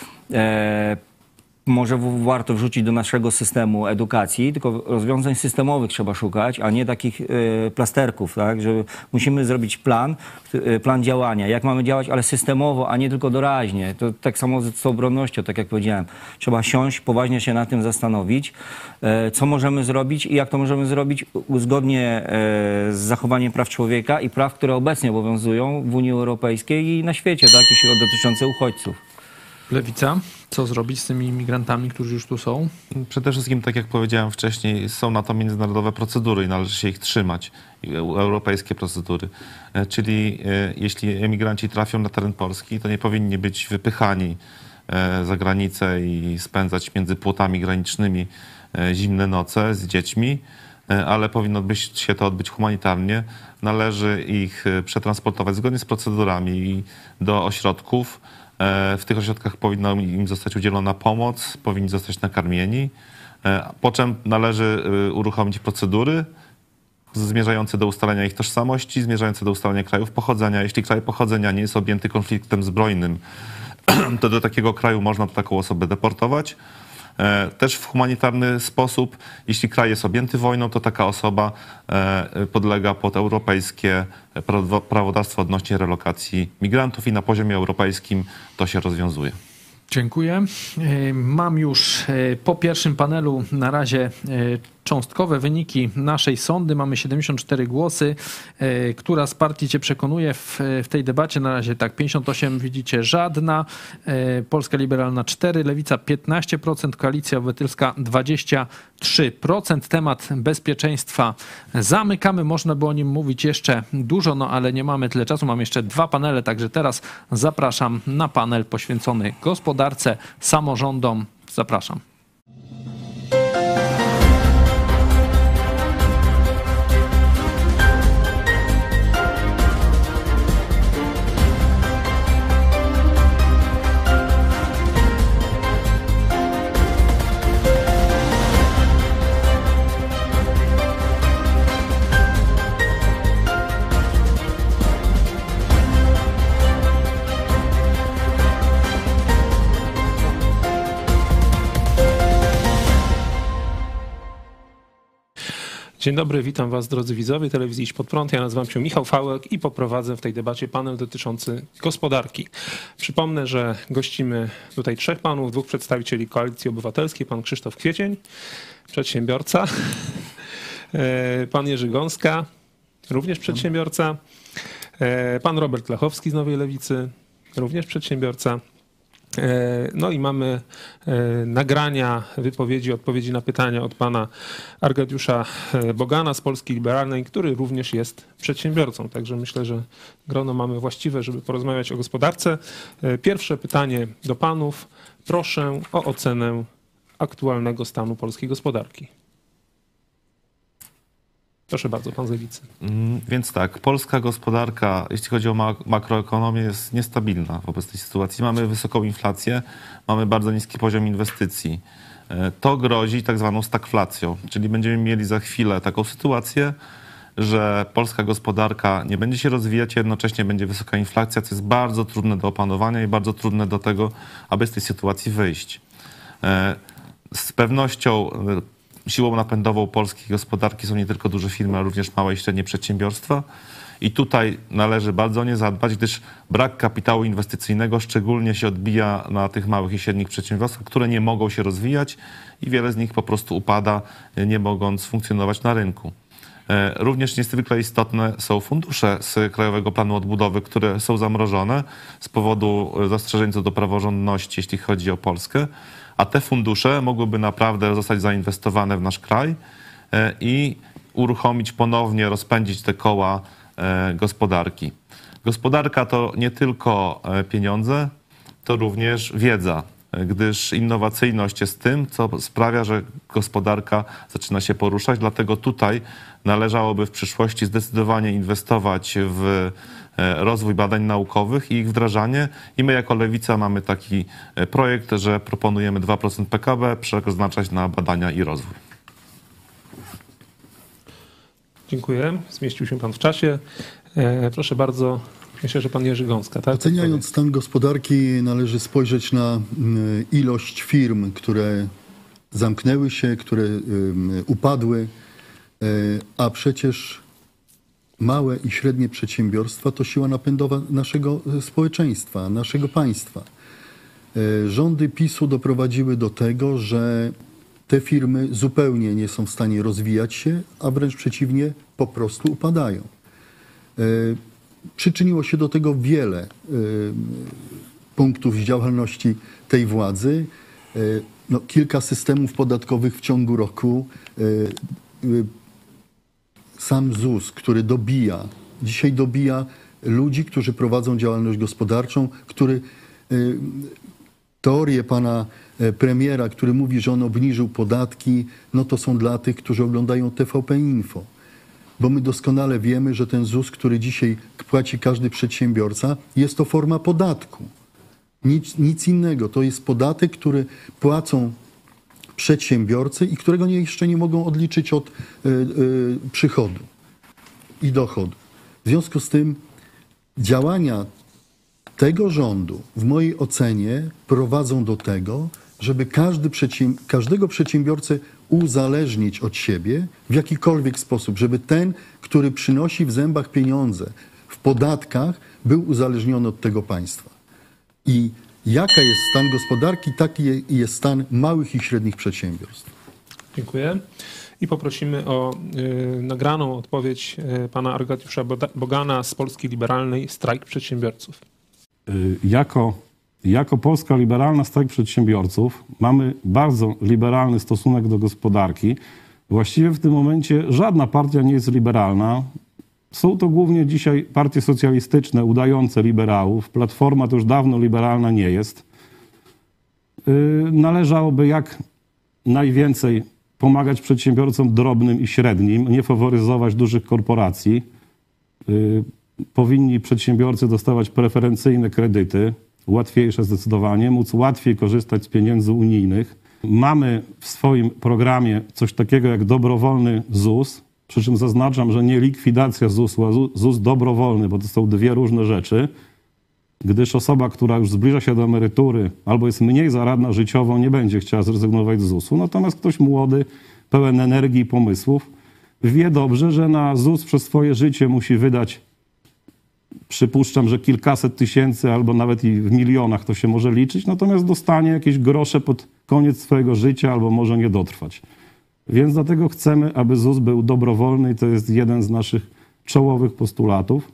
Może warto wrzucić do naszego systemu edukacji, tylko rozwiązań systemowych trzeba szukać, a nie takich plasterków, tak? Że musimy zrobić plan działania, jak mamy działać, ale systemowo, a nie tylko doraźnie. To tak samo z obronnością, tak jak powiedziałem. Trzeba siąść, poważnie się nad tym zastanowić, co możemy zrobić i jak to możemy zrobić zgodnie z zachowaniem praw człowieka i praw, które obecnie obowiązują w Unii Europejskiej i na świecie, tak? Jeśli dotyczące uchodźców. Lewica. Co zrobić z tymi imigrantami, którzy już tu są? Przede wszystkim, tak jak powiedziałem wcześniej, są na to międzynarodowe procedury i należy się ich trzymać. Europejskie procedury. Czyli jeśli emigranci trafią na teren Polski, to nie powinni być wypychani za granicę i spędzać między płotami granicznymi zimne noce z dziećmi, ale powinno się to odbyć humanitarnie. Należy ich przetransportować zgodnie z procedurami do ośrodków. W tych ośrodkach powinna im zostać udzielona pomoc, powinni zostać nakarmieni, po czym należy uruchomić procedury zmierzające do ustalenia ich tożsamości, zmierzające do ustalenia krajów pochodzenia. Jeśli kraj pochodzenia nie jest objęty konfliktem zbrojnym, to do takiego kraju można taką osobę deportować. Też w humanitarny sposób, jeśli kraj jest objęty wojną, to taka osoba podlega pod europejskie prawodawstwo odnośnie relokacji migrantów i na poziomie europejskim to się rozwiązuje. Dziękuję. Mam już po pierwszym panelu na razie cząstkowe wyniki naszej sondy. Mamy 74 głosy. Która z partii cię przekonuje w tej debacie? Na razie tak, 58 widzicie żadna. Polska Liberalna 4, Lewica 15%, Koalicja Obywatelska 23%. Temat bezpieczeństwa zamykamy. Można by o nim mówić jeszcze dużo, no ale nie mamy tyle czasu. Mam jeszcze 2 panele, także teraz zapraszam na panel poświęcony gospodarce, samorządom. Zapraszam. Dzień dobry, witam Was drodzy widzowie telewizji Idź Pod Prąd. Ja nazywam się Michał Fałek i poprowadzę w tej debacie panel dotyczący gospodarki. Przypomnę, że gościmy tutaj 3 panów, 2 przedstawicieli Koalicji Obywatelskiej, pan Krzysztof Kwiecień, przedsiębiorca, pan Jerzy Gąska, również przedsiębiorca, pan Robert Lechowski z Nowej Lewicy, również przedsiębiorca. No i mamy nagrania, wypowiedzi, odpowiedzi na pytania od pana Arkadiusza Bogana z Polski Liberalnej, który również jest przedsiębiorcą. Także myślę, że grono mamy właściwe, żeby porozmawiać o gospodarce. Pierwsze pytanie do panów. Proszę o ocenę aktualnego stanu polskiej gospodarki. Proszę bardzo, pan z Lewicy. Więc tak, polska gospodarka, jeśli chodzi o makroekonomię, jest niestabilna wobec tej sytuacji. Mamy wysoką inflację, mamy bardzo niski poziom inwestycji. To grozi tak zwaną stagflacją, czyli będziemy mieli za chwilę taką sytuację, że polska gospodarka nie będzie się rozwijać, jednocześnie będzie wysoka inflacja, co jest bardzo trudne do opanowania i bardzo trudne do tego, aby z tej sytuacji wyjść. Z pewnością siłą napędową polskiej gospodarki są nie tylko duże firmy, ale również małe i średnie przedsiębiorstwa. I tutaj należy bardzo o nie zadbać, gdyż brak kapitału inwestycyjnego szczególnie się odbija na tych małych i średnich przedsiębiorstwach, które nie mogą się rozwijać i wiele z nich po prostu upada, nie mogąc funkcjonować na rynku. Również niezwykle istotne są fundusze z Krajowego Planu Odbudowy, które są zamrożone z powodu zastrzeżeń co do praworządności, jeśli chodzi o Polskę, a te fundusze mogłyby naprawdę zostać zainwestowane w nasz kraj i uruchomić ponownie, rozpędzić te koła gospodarki. Gospodarka to nie tylko pieniądze, to również wiedza, gdyż innowacyjność jest tym, co sprawia, że gospodarka zaczyna się poruszać. Dlatego tutaj należałoby w przyszłości zdecydowanie inwestować w rozwój badań naukowych i ich wdrażanie. I my jako Lewica mamy taki projekt, że proponujemy 2% PKB przeznaczać na badania i rozwój. Dziękuję. Zmieścił się pan w czasie. Proszę bardzo, myślę, że pan Jerzy Gąska. Tak? Oceniając stan gospodarki, należy spojrzeć na ilość firm, które zamknęły się, które upadły, a przecież małe i średnie przedsiębiorstwa to siła napędowa naszego społeczeństwa, naszego państwa. Rządy PiS-u doprowadziły do tego, że te firmy zupełnie nie są w stanie rozwijać się, a wręcz przeciwnie, po prostu upadają. Przyczyniło się do tego wiele punktów z działalności tej władzy. Kilka systemów podatkowych w ciągu roku. Sam ZUS, który dzisiaj dobija ludzi, którzy prowadzą działalność gospodarczą, który teorie pana premiera, który mówi, że on obniżył podatki, no to są dla tych, którzy oglądają TVP Info. Bo my doskonale wiemy, że ten ZUS, który dzisiaj płaci każdy przedsiębiorca, jest to forma podatku. Nic innego. To jest podatek, który płacą przedsiębiorcy i którego jeszcze nie mogą odliczyć od przychodu i dochodu. W związku z tym działania tego rządu, w mojej ocenie, prowadzą do tego, żeby każdego przedsiębiorcę uzależnić od siebie w jakikolwiek sposób, żeby ten, który przynosi w zębach pieniądze w podatkach, był uzależniony od tego państwa. I jaka jest stan gospodarki, taki jest stan małych i średnich przedsiębiorstw. Dziękuję. I poprosimy o nagraną odpowiedź pana Arkadiusza Bogana z Polski Liberalnej, strajk przedsiębiorców. Jako Polska Liberalna Strajk Przedsiębiorców mamy bardzo liberalny stosunek do gospodarki. Właściwie w tym momencie żadna partia nie jest liberalna. Są to głównie dzisiaj partie socjalistyczne udające liberałów. Platforma to już dawno liberalna nie jest. Należałoby jak najwięcej pomagać przedsiębiorcom drobnym i średnim, nie faworyzować dużych korporacji. Powinni przedsiębiorcy dostawać preferencyjne kredyty, łatwiejsze zdecydowanie, móc łatwiej korzystać z pieniędzy unijnych. Mamy w swoim programie coś takiego jak dobrowolny ZUS, przy czym zaznaczam, że nie likwidacja ZUS-u, a ZUS dobrowolny, bo to są dwie różne rzeczy, gdyż osoba, która już zbliża się do emerytury albo jest mniej zaradna życiowo, nie będzie chciała zrezygnować z ZUS-u. Natomiast ktoś młody, pełen energii i pomysłów, wie dobrze, że na ZUS przez swoje życie musi wydać, przypuszczam, że kilkaset tysięcy albo nawet i w milionach to się może liczyć, natomiast dostanie jakieś grosze pod koniec swojego życia albo może nie dotrwać. Więc dlatego chcemy, aby ZUS był dobrowolny i to jest jeden z naszych czołowych postulatów.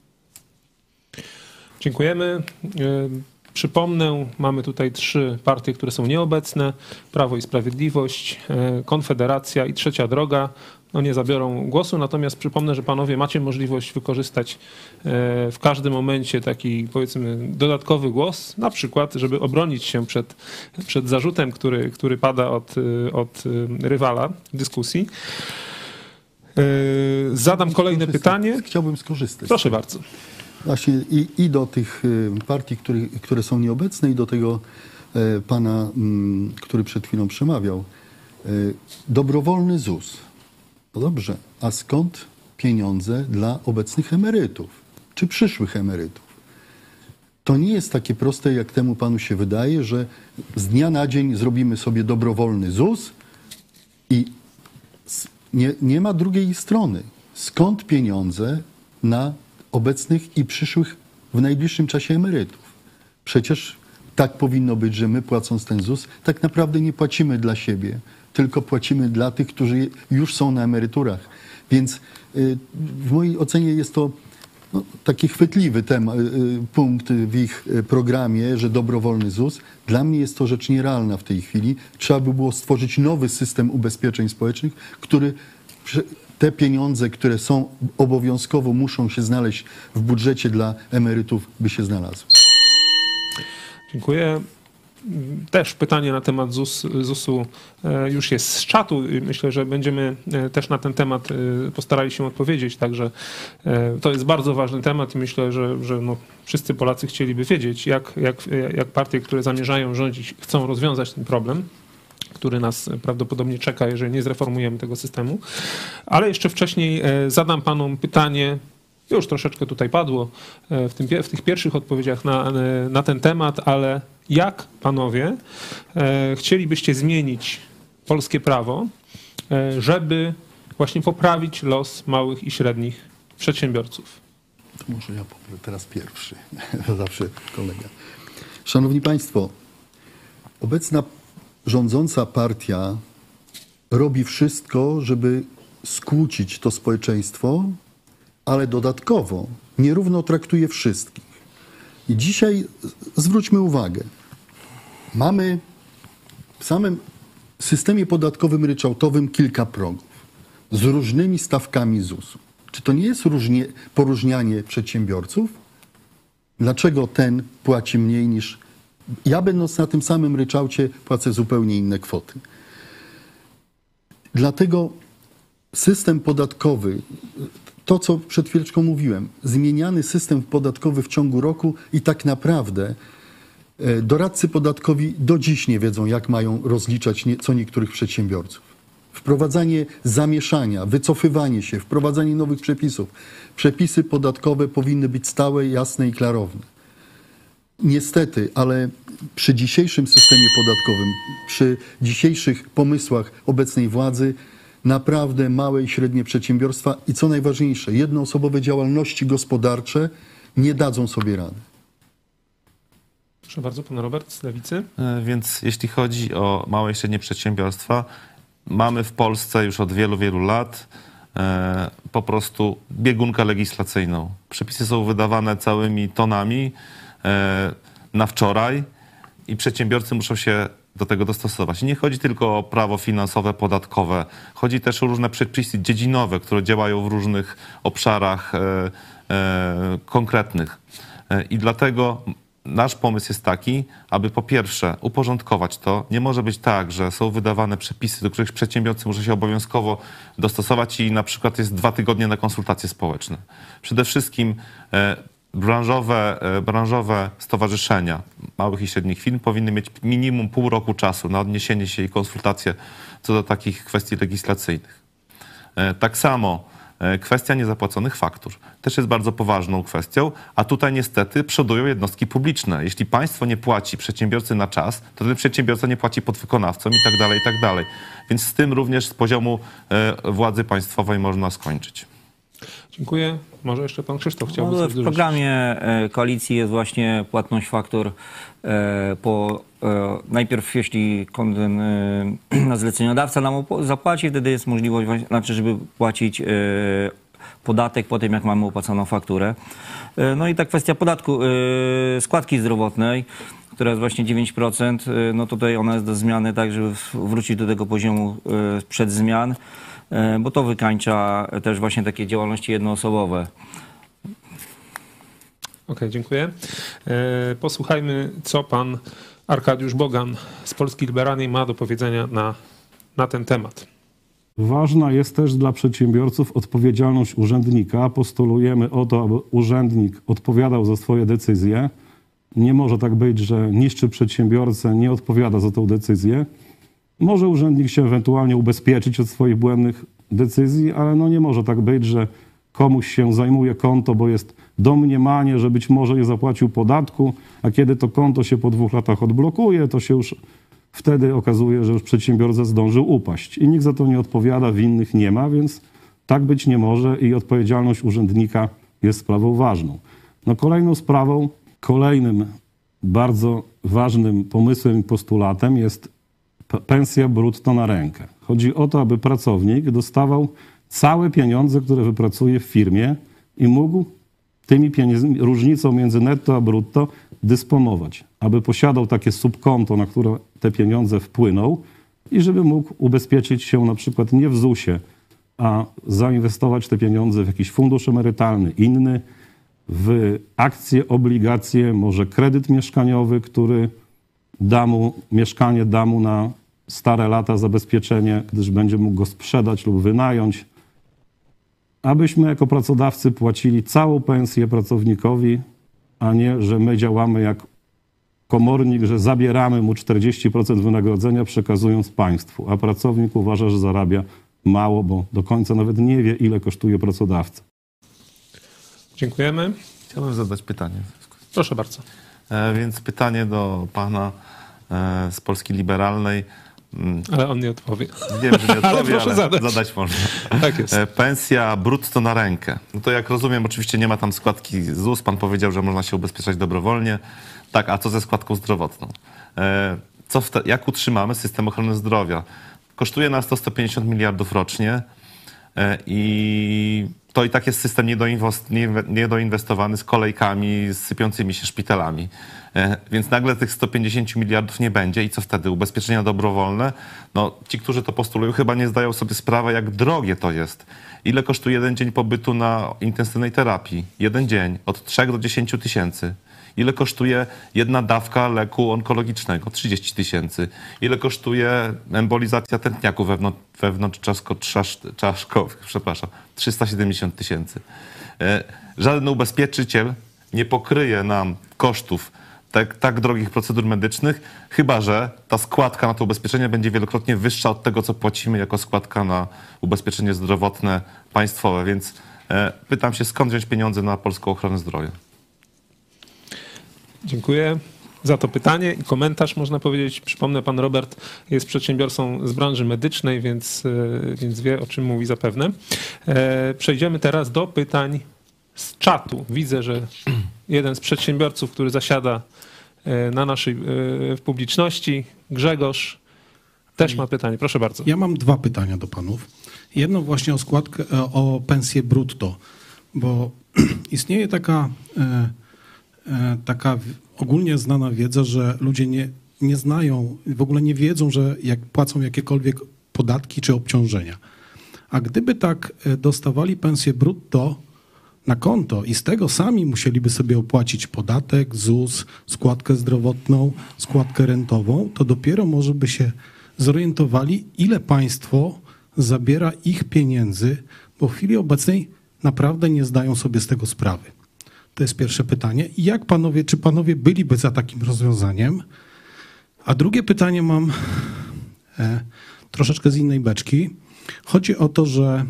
Dziękujemy. Przypomnę, mamy tutaj 3 partie, które są nieobecne. Prawo i Sprawiedliwość, Konfederacja i Trzecia Droga. No nie zabiorą głosu, natomiast przypomnę, że panowie macie możliwość wykorzystać w każdym momencie taki, powiedzmy, dodatkowy głos, na przykład, żeby obronić się przed zarzutem, który pada od rywala w dyskusji. Zadam kolejne pytanie. Chciałbym skorzystać. Proszę bardzo. Właśnie i do tych partii, które są nieobecne, i do tego pana, który przed chwilą przemawiał. Dobrowolny ZUS. No dobrze, a skąd pieniądze dla obecnych emerytów, czy przyszłych emerytów? To nie jest takie proste, jak temu panu się wydaje, że z dnia na dzień zrobimy sobie dobrowolny ZUS i nie ma drugiej strony. Skąd pieniądze na obecnych i przyszłych w najbliższym czasie emerytów? Przecież tak powinno być, że my, płacąc ten ZUS, tak naprawdę nie płacimy dla siebie, tylko płacimy dla tych, którzy już są na emeryturach. Więc w mojej ocenie jest to taki chwytliwy punkt w ich programie, że dobrowolny ZUS. Dla mnie jest to rzecz nierealna w tej chwili. Trzeba by było stworzyć nowy system ubezpieczeń społecznych, który te pieniądze, które są obowiązkowo, muszą się znaleźć w budżecie dla emerytów, by się znalazły. Dziękuję. Też pytanie na temat ZUS-u już jest z czatu. Myślę, że będziemy też na ten temat postarali się odpowiedzieć. Także to jest bardzo ważny temat i myślę, że wszyscy Polacy chcieliby wiedzieć, jak partie, które zamierzają rządzić, chcą rozwiązać ten problem, który nas prawdopodobnie czeka, jeżeli nie zreformujemy tego systemu. Ale jeszcze wcześniej zadam panom pytanie, już troszeczkę tutaj padło w tych pierwszych odpowiedziach na ten temat, ale jak panowie chcielibyście zmienić polskie prawo, żeby właśnie poprawić los małych i średnich przedsiębiorców? To może ja teraz pierwszy, zawsze kolega. Szanowni Państwo, obecna rządząca partia robi wszystko, żeby skłócić to społeczeństwo, ale dodatkowo nierówno traktuje wszystkich. I dzisiaj zwróćmy uwagę, mamy w samym systemie podatkowym ryczałtowym kilka progów z różnymi stawkami ZUS-u. Czy to nie jest poróżnianie przedsiębiorców? Dlaczego ten płaci mniej niż... Ja, będąc na tym samym ryczałcie, płacę zupełnie inne kwoty. Dlatego system podatkowy, to co przed chwileczką mówiłem, zmieniany system podatkowy w ciągu roku i tak naprawdę doradcy podatkowi do dziś nie wiedzą, jak mają rozliczać co niektórych przedsiębiorców. Wprowadzanie zamieszania, wycofywanie się, wprowadzanie nowych przepisów. Przepisy podatkowe powinny być stałe, jasne i klarowne. Niestety, ale przy dzisiejszym systemie podatkowym, przy dzisiejszych pomysłach obecnej władzy, naprawdę małe i średnie przedsiębiorstwa i co najważniejsze, jednoosobowe działalności gospodarcze nie dadzą sobie rady. Proszę bardzo, pan Robert z Lewicy. Więc jeśli chodzi o małe i średnie przedsiębiorstwa, mamy w Polsce już od wielu, wielu lat po prostu biegunkę legislacyjną. Przepisy są wydawane całymi tonami na wczoraj i przedsiębiorcy muszą się do tego dostosować. I nie chodzi tylko o prawo finansowe, podatkowe. Chodzi też o różne przepisy dziedzinowe, które działają w różnych obszarach konkretnych. I dlatego nasz pomysł jest taki, aby po pierwsze uporządkować to. Nie może być tak, że są wydawane przepisy, do których przedsiębiorcy muszą się obowiązkowo dostosować i na przykład jest 2 tygodnie na konsultacje społeczne. Przede wszystkim branżowe stowarzyszenia małych i średnich firm powinny mieć minimum pół roku czasu na odniesienie się i konsultacje co do takich kwestii legislacyjnych. Tak samo kwestia niezapłaconych faktur też jest bardzo poważną kwestią, a tutaj niestety przodują jednostki publiczne. Jeśli państwo nie płaci przedsiębiorcy na czas, to ten przedsiębiorca nie płaci podwykonawcom i tak dalej, i tak dalej. Więc z tym również z poziomu władzy państwowej można skończyć. Dziękuję. Może jeszcze pan Krzysztof chciałby coś w programie koalicji jest właśnie płatność faktur najpierw jeśli zleceniodawca nam zapłaci, wtedy jest możliwość, żeby płacić podatek po tym, jak mamy opłaconą fakturę. No i ta kwestia podatku, składki zdrowotnej, która jest właśnie 9%, no tutaj ona jest do zmiany tak, żeby wrócić do tego poziomu przed zmian, bo to wykańcza też właśnie takie działalności jednoosobowe. Okej, dziękuję. Posłuchajmy, co pan Arkadiusz Bogan z Polski Liberalnej ma do powiedzenia na ten temat. Ważna jest też dla przedsiębiorców odpowiedzialność urzędnika. Postulujemy o to, aby urzędnik odpowiadał za swoje decyzje. Nie może tak być, że niszczy przedsiębiorcę, nie odpowiada za tą decyzję. Może urzędnik się ewentualnie ubezpieczyć od swoich błędnych decyzji, ale no nie może tak być, że komuś się zajmuje konto, bo jest domniemanie, że być może nie zapłacił podatku, a kiedy to konto się po 2 latach odblokuje, to się już wtedy okazuje, że już przedsiębiorca zdążył upaść. I nikt za to nie odpowiada, winnych nie ma, więc tak być nie może i odpowiedzialność urzędnika jest sprawą ważną. No kolejną sprawą, kolejnym bardzo ważnym pomysłem i postulatem jest pensja brutto na rękę. Chodzi o to, aby pracownik dostawał całe pieniądze, które wypracuje w firmie i mógł tymi pieniędzmi, różnicą między netto a brutto dysponować. Aby posiadał takie subkonto, na które te pieniądze wpłyną i żeby mógł ubezpieczyć się na przykład nie w ZUS-ie, a zainwestować te pieniądze w jakiś fundusz emerytalny inny, w akcje, obligacje, może kredyt mieszkaniowy, który da mu mieszkanie, da mu na stare lata zabezpieczenie, gdyż będzie mógł go sprzedać lub wynająć. Abyśmy jako pracodawcy płacili całą pensję pracownikowi, a nie, że my działamy jak komornik, że zabieramy mu 40% wynagrodzenia, przekazując państwu, a pracownik uważa, że zarabia mało, bo do końca nawet nie wie, ile kosztuje pracodawca. Dziękujemy. Chciałbym zadać pytanie. Proszę bardzo. Więc pytanie do pana z Polski Liberalnej. Ale on nie odpowie. Wiem, że nie odpowie, proszę zadać można. Tak jest. Pensja brutto na rękę. No to jak rozumiem, oczywiście nie ma tam składki ZUS. Pan powiedział, że można się ubezpieczać dobrowolnie. Tak, a co ze składką zdrowotną? Jak utrzymamy system ochrony zdrowia? Kosztuje nas to 150 miliardów rocznie i to i tak jest system niedoinwestowany z kolejkami, z sypiącymi się szpitalami. Więc nagle tych 150 miliardów nie będzie i co wtedy? Ubezpieczenia dobrowolne? No, ci, którzy to postulują, chyba nie zdają sobie sprawy, jak drogie to jest. Ile kosztuje 1 dzień pobytu na intensywnej terapii? 1 dzień, od 3 do 10 tysięcy. Ile kosztuje 1 dawka leku onkologicznego? 30 tysięcy. Ile kosztuje embolizacja tętniaków wewnątrzczaszkowych? 370 tysięcy. Żaden ubezpieczyciel nie pokryje nam kosztów tak drogich procedur medycznych, chyba że ta składka na to ubezpieczenie będzie wielokrotnie wyższa od tego, co płacimy jako składka na ubezpieczenie zdrowotne państwowe. Więc pytam się, skąd wziąć pieniądze na polską ochronę zdrowia? Dziękuję za to pytanie i komentarz, można powiedzieć. Przypomnę, pan Robert jest przedsiębiorcą z branży medycznej, więc wie, o czym mówi zapewne. Przejdziemy teraz do pytań z czatu. Widzę, że jeden z przedsiębiorców, który zasiada na naszej publiczności, Grzegorz, też ma pytanie. Proszę bardzo. Ja mam 2 pytania do panów. Jedno właśnie o składkę, o pensję brutto, bo istnieje taka ogólnie znana wiedza, że ludzie nie znają, w ogóle nie wiedzą, że jak płacą jakiekolwiek podatki czy obciążenia. A gdyby tak dostawali pensję brutto na konto i z tego sami musieliby sobie opłacić podatek, ZUS, składkę zdrowotną, składkę rentową, to dopiero może by się zorientowali, ile państwo zabiera ich pieniędzy, bo w chwili obecnej naprawdę nie zdają sobie z tego sprawy. To jest pierwsze pytanie. I czy panowie byliby za takim rozwiązaniem? A drugie pytanie mam troszeczkę z innej beczki. Chodzi o to, że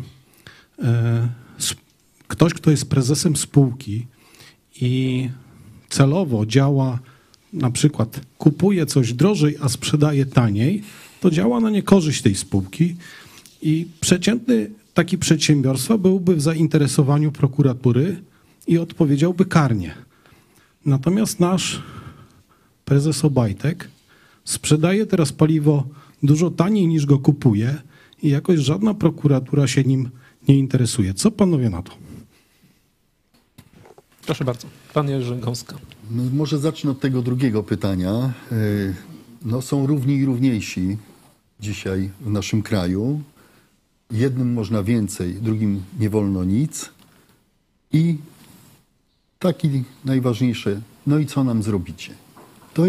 ktoś, kto jest prezesem spółki i celowo działa, na przykład kupuje coś drożej, a sprzedaje taniej, to działa na niekorzyść tej spółki i przeciętny taki przedsiębiorstwa byłby w zainteresowaniu prokuratury i odpowiedziałby karnie. Natomiast nasz prezes Obajtek sprzedaje teraz paliwo dużo taniej niż go kupuje i jakoś żadna prokuratura się nim nie interesuje. Co panowie na to? Proszę bardzo. Pan Jerzy Gąska. No, może zacznę od tego drugiego pytania. No, są równi i równiejsi dzisiaj w naszym kraju. Jednym można więcej, drugim nie wolno nic. I taki najważniejszy, no i co nam zrobicie?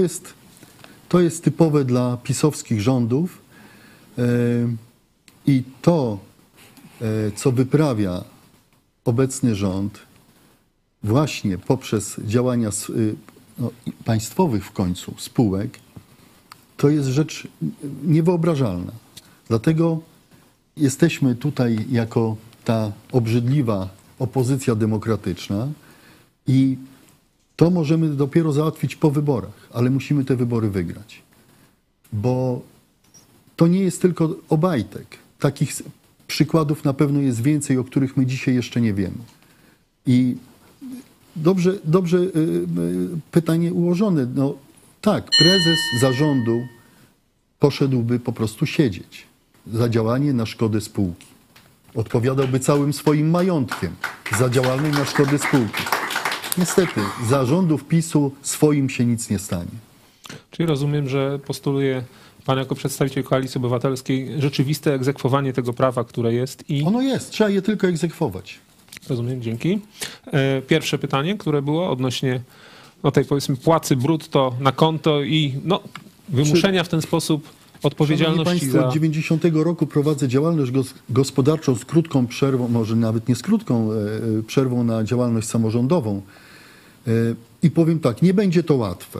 To jest typowe dla pisowskich rządów i to, co wyprawia obecny rząd, właśnie poprzez działania państwowych w końcu spółek, to jest rzecz niewyobrażalna. Dlatego jesteśmy tutaj jako ta obrzydliwa opozycja demokratyczna i to możemy dopiero załatwić po wyborach, ale musimy te wybory wygrać. Bo to nie jest tylko Obajtek. Takich przykładów na pewno jest więcej, o których my dzisiaj jeszcze nie wiemy. I dobrze pytanie ułożone. No tak, prezes zarządu poszedłby po prostu siedzieć za działanie na szkodę spółki. Odpowiadałby całym swoim majątkiem za działanie na szkodę spółki. Niestety, zarządów PiS-u swoim się nic nie stanie. Czyli rozumiem, że postuluje pan jako przedstawiciel Koalicji Obywatelskiej rzeczywiste egzekwowanie tego prawa, które jest i... Ono jest, trzeba je tylko egzekwować. Rozumiem, dzięki. Pierwsze pytanie, które było odnośnie tej, powiedzmy, płacy brutto na konto i wymuszenia w ten sposób odpowiedzialności Szanowni Państwo, za... od 90 roku prowadzę działalność gospodarczą z krótką przerwą, może nawet nie z krótką przerwą na działalność samorządową. I powiem tak, nie będzie to łatwe.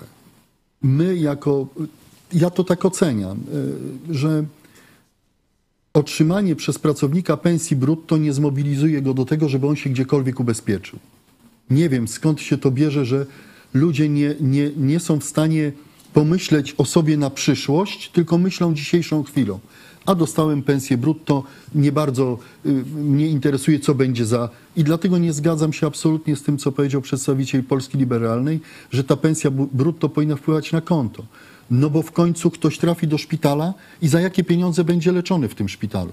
Ja to tak oceniam, że otrzymanie przez pracownika pensji brutto nie zmobilizuje go do tego, żeby on się gdziekolwiek ubezpieczył. Nie wiem, skąd się to bierze, że ludzie nie są w stanie pomyśleć o sobie na przyszłość, tylko myślą dzisiejszą chwilą. A dostałem pensję brutto, nie bardzo mnie interesuje, co będzie za... I dlatego nie zgadzam się absolutnie z tym, co powiedział przedstawiciel Polski Liberalnej, że ta pensja brutto powinna wpływać na konto. No bo w końcu ktoś trafi do szpitala i za jakie pieniądze będzie leczony w tym szpitalu?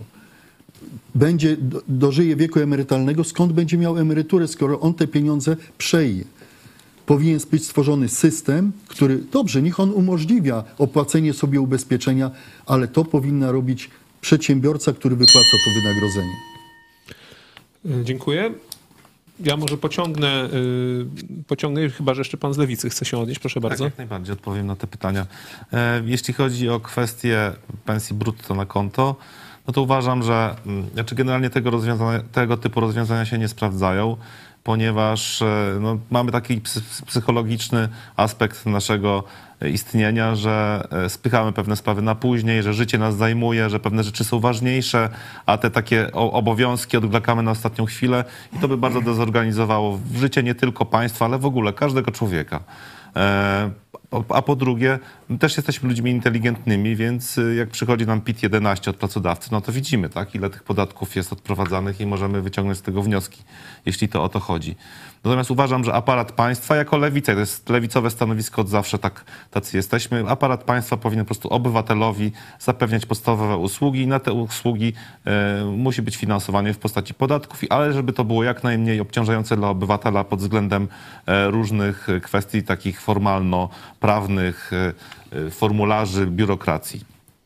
Dożyje wieku emerytalnego, skąd będzie miał emeryturę, skoro on te pieniądze przeje? Powinien być stworzony system, który, dobrze, niech on umożliwia opłacenie sobie ubezpieczenia, ale to powinna robić przedsiębiorca, który wypłaca to wynagrodzenie. Dziękuję. Ja może pociągnę, chyba że jeszcze pan z Lewicy chce się odnieść. Proszę bardzo. Tak, jak najbardziej odpowiem na te pytania. Jeśli chodzi o kwestię pensji brutto na konto, no to uważam, że generalnie tego typu rozwiązania się nie sprawdzają, ponieważ mamy taki psychologiczny aspekt naszego istnienia, że spychamy pewne sprawy na później, że życie nas zajmuje, że pewne rzeczy są ważniejsze, a te takie obowiązki odwlekamy na ostatnią chwilę i to by bardzo dezorganizowało życie nie tylko państwa, ale w ogóle każdego człowieka. A po drugie, też jesteśmy ludźmi inteligentnymi, więc jak przychodzi nam PIT-11 od pracodawcy, no to widzimy, tak, ile tych podatków jest odprowadzanych i możemy wyciągnąć z tego wnioski, jeśli to o to chodzi. Natomiast uważam, że aparat państwa, jako lewica, to jest lewicowe stanowisko od zawsze, tacy jesteśmy, aparat państwa powinien po prostu obywatelowi zapewniać podstawowe usługi i na te usługi musi być finansowanie w postaci podatków, ale żeby to było jak najmniej obciążające dla obywatela pod względem różnych kwestii takich formalno-prawnych, formularzy, biurokracji.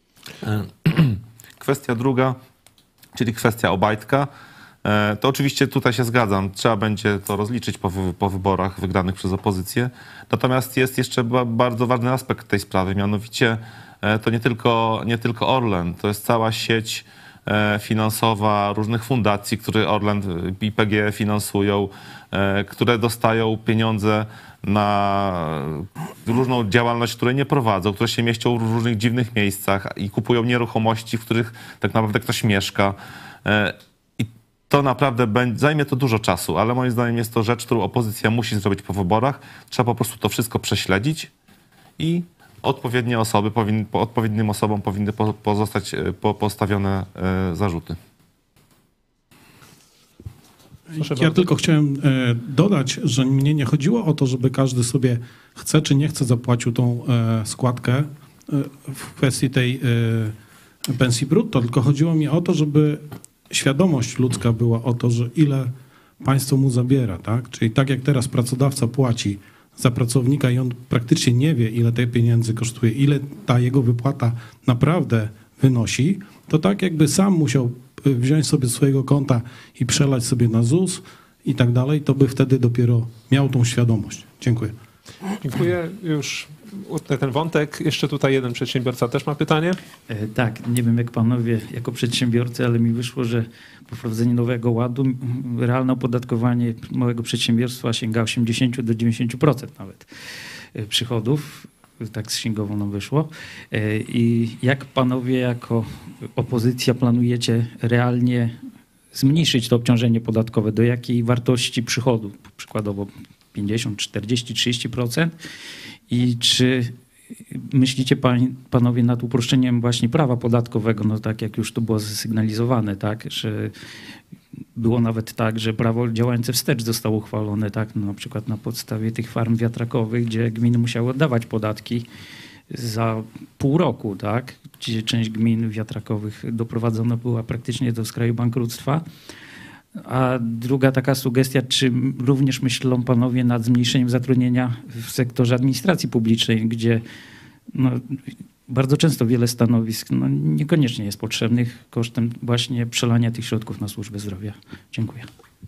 Kwestia druga, czyli kwestia Obajtka. To oczywiście tutaj się zgadzam, trzeba będzie to rozliczyć po wyborach wygranych przez opozycję. Natomiast jest jeszcze bardzo ważny aspekt tej sprawy, mianowicie to nie tylko Orlen, to jest cała sieć finansowa różnych fundacji, które Orlen i PGE finansują, które dostają pieniądze na różną działalność, której nie prowadzą, które się mieszczą w różnych dziwnych miejscach i kupują nieruchomości, w których tak naprawdę ktoś mieszka. I to naprawdę zajmie to dużo czasu, ale moim zdaniem jest to rzecz, którą opozycja musi zrobić po wyborach. Trzeba po prostu to wszystko prześledzić i odpowiednim osobom powinny pozostać postawione zarzuty. Ja tylko chciałem dodać, że mnie nie chodziło o to, żeby każdy sobie chce czy nie chce zapłacił tą składkę w kwestii tej pensji brutto, tylko chodziło mi o to, żeby świadomość ludzka była o to, że ile państwo mu zabiera, tak? Czyli tak jak teraz pracodawca płaci za pracownika i on praktycznie nie wie, ile tej pieniędzy kosztuje, ile ta jego wypłata naprawdę wynosi, to tak jakby sam musiał wziąć sobie z swojego konta i przelać sobie na ZUS i tak dalej, to by wtedy dopiero miał tą świadomość. Dziękuję. Dziękuję. Już utnę ten wątek. Jeszcze tutaj jeden przedsiębiorca też ma pytanie. Tak, nie wiem jak panowie jako przedsiębiorcy, ale mi wyszło, że po wprowadzeniu nowego ładu realne opodatkowanie małego przedsiębiorstwa sięga 80 do 90% nawet przychodów. Tak księgowo nam wyszło. I jak panowie jako opozycja planujecie realnie zmniejszyć to obciążenie podatkowe? Do jakiej wartości przychodu? Przykładowo 50, 40, 30%? I czy myślicie panowie nad uproszczeniem właśnie prawa podatkowego, no tak jak już to było zasygnalizowane, tak, że było nawet tak, że prawo działające wstecz zostało uchwalone, tak, no, na przykład na podstawie tych farm wiatrakowych, gdzie gminy musiały oddawać podatki za pół roku, tak, gdzie część gmin wiatrakowych doprowadzona była praktycznie do skraju bankructwa. A druga taka sugestia, czy również myślą panowie nad zmniejszeniem zatrudnienia w sektorze administracji publicznej, gdzie no, bardzo często wiele stanowisk no, niekoniecznie jest potrzebnych kosztem właśnie przelania tych środków na służbę zdrowia. Dziękuję.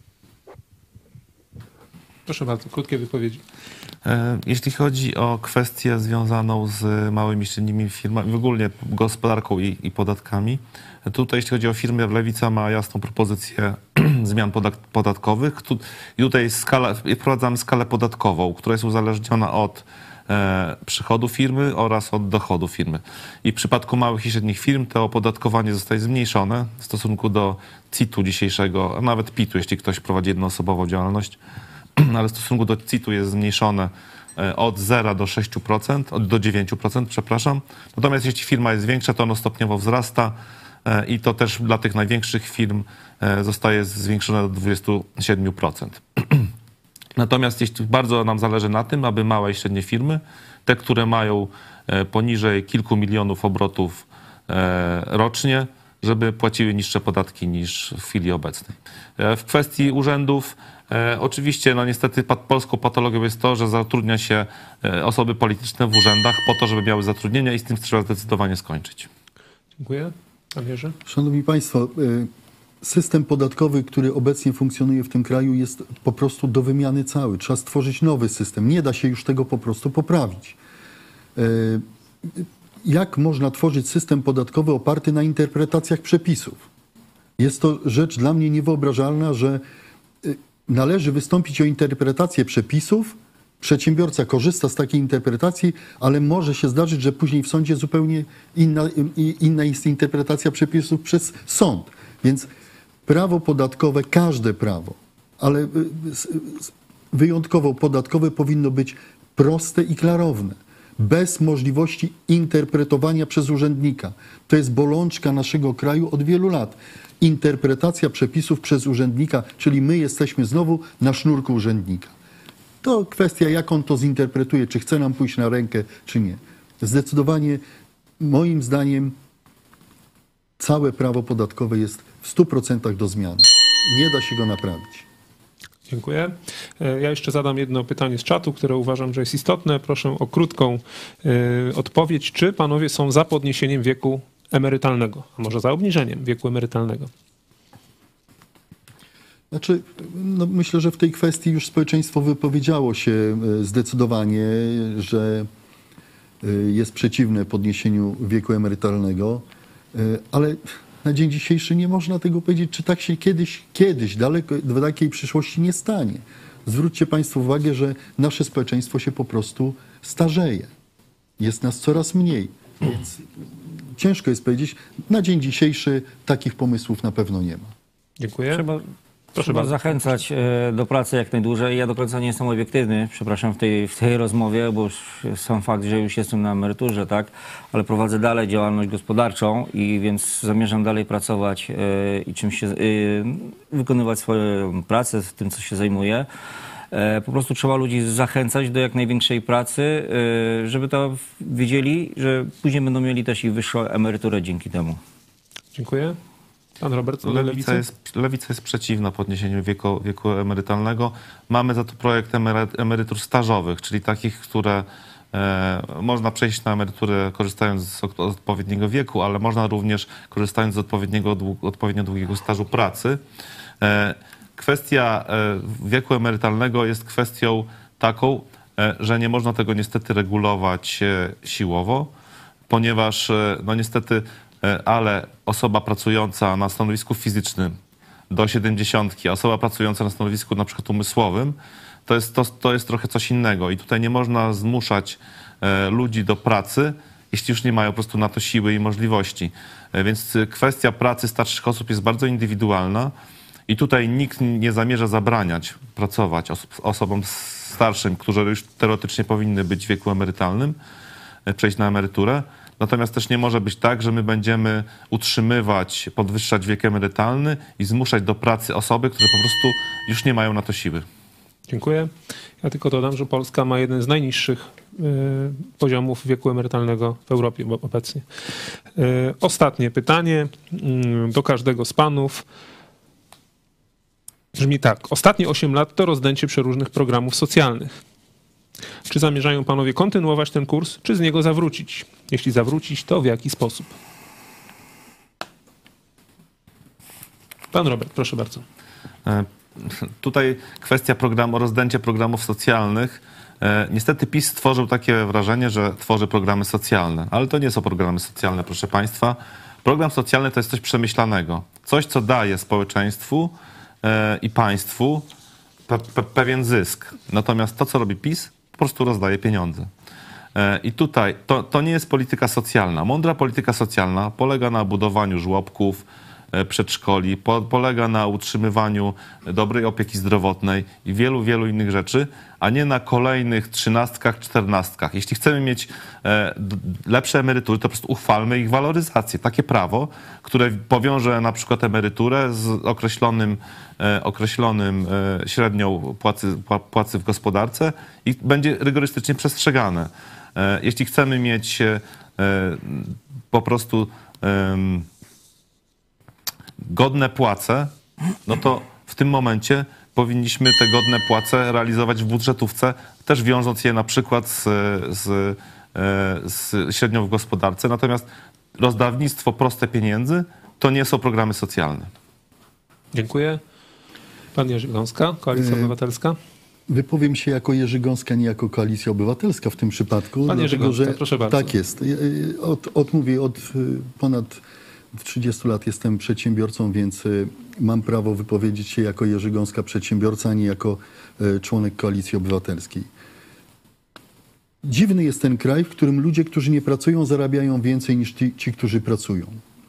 Proszę bardzo, krótkie wypowiedzi. Jeśli chodzi o kwestię związaną z małymi i średnimi firmami, w ogóle gospodarką i podatkami, tutaj jeśli chodzi o firmy, Lewica ma jasną propozycję zmian podatkowych. I tutaj wprowadzamy skalę podatkową, która jest uzależniona od przychodu firmy oraz od dochodu firmy. I w przypadku małych i średnich firm to opodatkowanie zostaje zmniejszone w stosunku do CIT-u dzisiejszego, a nawet PIT-u, jeśli ktoś prowadzi jednoosobową działalność, ale w stosunku do CIT-u jest zmniejszone od 0 do 6%, do 9%, przepraszam. Natomiast jeśli firma jest większa, to ono stopniowo wzrasta i to też dla tych największych firm zostaje zwiększone do 27%. Natomiast jeśli bardzo nam zależy na tym, aby małe i średnie firmy, te, które mają poniżej kilku milionów obrotów rocznie, żeby płaciły niższe podatki niż w chwili obecnej. W kwestii urzędów, oczywiście, no niestety polską patologią jest to, że zatrudnia się osoby polityczne w urzędach po to, żeby miały zatrudnienia i z tym trzeba zdecydowanie skończyć. Dziękuję. Pan Jerzy? Szanowni Państwo, system podatkowy, który obecnie funkcjonuje w tym kraju, jest po prostu do wymiany cały. Trzeba stworzyć nowy system. Nie da się już tego po prostu poprawić. Jak można tworzyć system podatkowy oparty na interpretacjach przepisów? Jest to rzecz dla mnie niewyobrażalna, że należy wystąpić o interpretację przepisów. Przedsiębiorca korzysta z takiej interpretacji, ale może się zdarzyć, że później w sądzie zupełnie inna jest interpretacja przepisów przez sąd. Więc prawo podatkowe, każde prawo, ale wyjątkowo podatkowe powinno być proste i klarowne, bez możliwości interpretowania przez urzędnika. To jest bolączka naszego kraju od wielu lat. Interpretacja przepisów przez urzędnika, czyli my jesteśmy znowu na sznurku urzędnika. To kwestia, jak on to zinterpretuje, czy chce nam pójść na rękę, czy nie. Zdecydowanie, moim zdaniem, całe prawo podatkowe jest w 100% do zmiany. Nie da się go naprawić. Dziękuję. Ja jeszcze zadam jedno pytanie z czatu, które uważam, że jest istotne. Proszę o krótką odpowiedź. Czy panowie są za podniesieniem wieku emerytalnego, a może za obniżeniem wieku emerytalnego? Znaczy, no myślę, że w tej kwestii już społeczeństwo wypowiedziało się zdecydowanie, że jest przeciwne podniesieniu wieku emerytalnego, ale na dzień dzisiejszy nie można tego powiedzieć, czy tak się kiedyś, daleko w dalekiej przyszłości nie stanie. Zwróćcie Państwo uwagę, że nasze społeczeństwo się po prostu starzeje. Jest nas coraz mniej, więc ciężko jest powiedzieć. Na dzień dzisiejszy takich pomysłów na pewno nie ma. Dziękuję. Trzeba zachęcać do pracy jak najdłużej. Ja do końca nie jestem obiektywny, przepraszam, w tej rozmowie, bo już sam fakt, że już jestem na emeryturze, tak, ale prowadzę dalej działalność gospodarczą i więc zamierzam dalej pracować i wykonywać swoją pracę w tym, co się zajmuję. Po prostu trzeba ludzi zachęcać do jak największej pracy, żeby to wiedzieli, że później będą mieli też i wyższą emeryturę dzięki temu. Dziękuję. Pan Robert, Lewica jest przeciwna podniesieniu wieku emerytalnego. Mamy za to projekt emerytur stażowych, czyli takich, które można przejść na emeryturę korzystając z odpowiedniego wieku, ale można również korzystając z odpowiednio długiego stażu pracy. Kwestia wieku emerytalnego jest kwestią taką, że nie można tego niestety regulować siłowo, ponieważ no niestety, ale osoba pracująca na stanowisku fizycznym do 70, a osoba pracująca na stanowisku na przykład umysłowym, to jest trochę coś innego i tutaj nie można zmuszać ludzi do pracy, jeśli już nie mają po prostu na to siły i możliwości. Więc kwestia pracy starszych osób jest bardzo indywidualna i tutaj nikt nie zamierza zabraniać pracować osobom starszym, które już teoretycznie powinny być w wieku emerytalnym, przejść na emeryturę. Natomiast też nie może być tak, że my będziemy utrzymywać, podwyższać wiek emerytalny i zmuszać do pracy osoby, które po prostu już nie mają na to siły. Dziękuję. Ja tylko dodam, że Polska ma jeden z najniższych poziomów wieku emerytalnego w Europie obecnie. Ostatnie pytanie do każdego z panów. Brzmi tak. Ostatnie 8 lat to rozdęcie przeróżnych programów socjalnych. Czy zamierzają panowie kontynuować ten kurs, czy z niego zawrócić? Jeśli zawrócić, to w jaki sposób? Pan Robert, proszę bardzo. Tutaj kwestia rozdęcia programów socjalnych. Niestety PiS stworzył takie wrażenie, że tworzy programy socjalne, ale to nie są programy socjalne, proszę państwa. Program socjalny to jest coś przemyślanego. Coś, co daje społeczeństwu i państwu pewien zysk. Natomiast to, co robi PiS, po prostu rozdaje pieniądze. I tutaj to nie jest polityka socjalna. Mądra polityka socjalna polega na budowaniu żłobków, przedszkoli, polega na utrzymywaniu dobrej opieki zdrowotnej i wielu, wielu innych rzeczy, a nie na kolejnych 13, 14. Jeśli chcemy mieć lepsze emerytury, to po prostu uchwalmy ich waloryzację. Takie prawo, które powiąże na przykład emeryturę z określonym średnią płacy w gospodarce i będzie rygorystycznie przestrzegane. Jeśli chcemy mieć po prostu godne płace, no to w tym momencie powinniśmy te godne płace realizować w budżetówce, też wiążąc je na przykład z średnią w gospodarce. Natomiast rozdawnictwo proste pieniędzy to nie są programy socjalne. Dziękuję. Pan Jerzy Gąska, Koalicja Obywatelska. Wypowiem się jako Jerzy Gąska, nie jako Koalicja Obywatelska w tym przypadku. Pan Jerzy dlatego, Gąska, proszę bardzo. Tak jest. Mówię, od ponad 30 lat jestem przedsiębiorcą, więc mam prawo wypowiedzieć się jako Jerzy Gąska, przedsiębiorca, a nie jako członek Koalicji Obywatelskiej. Dziwny jest ten kraj, w którym ludzie, którzy nie pracują, zarabiają więcej niż ci, którzy pracują.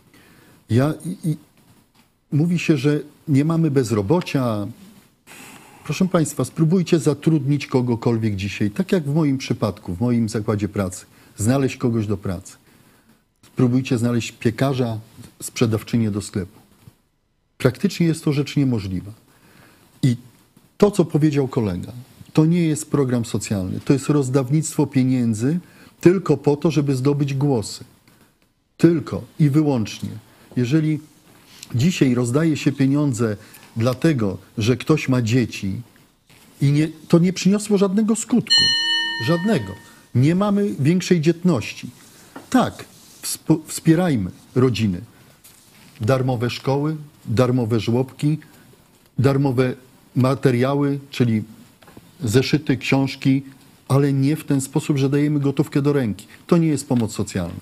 Mówi się, że nie mamy bezrobocia. Proszę państwa, spróbujcie zatrudnić kogokolwiek dzisiaj, tak jak w moim przypadku, w moim zakładzie pracy, znaleźć kogoś do pracy. Spróbujcie znaleźć piekarza, sprzedawczynię do sklepu. Praktycznie jest to rzecz niemożliwa. I to, co powiedział kolega, to nie jest program socjalny. To jest rozdawnictwo pieniędzy tylko po to, żeby zdobyć głosy. Tylko i wyłącznie. Jeżeli dzisiaj rozdaje się pieniądze dlatego, że ktoś ma dzieci i to nie przyniosło żadnego skutku. Żadnego. Nie mamy większej dzietności. Tak, wspierajmy rodziny. Darmowe szkoły, darmowe żłobki, darmowe materiały, czyli zeszyty, książki, ale nie w ten sposób, że dajemy gotówkę do ręki. To nie jest pomoc socjalna.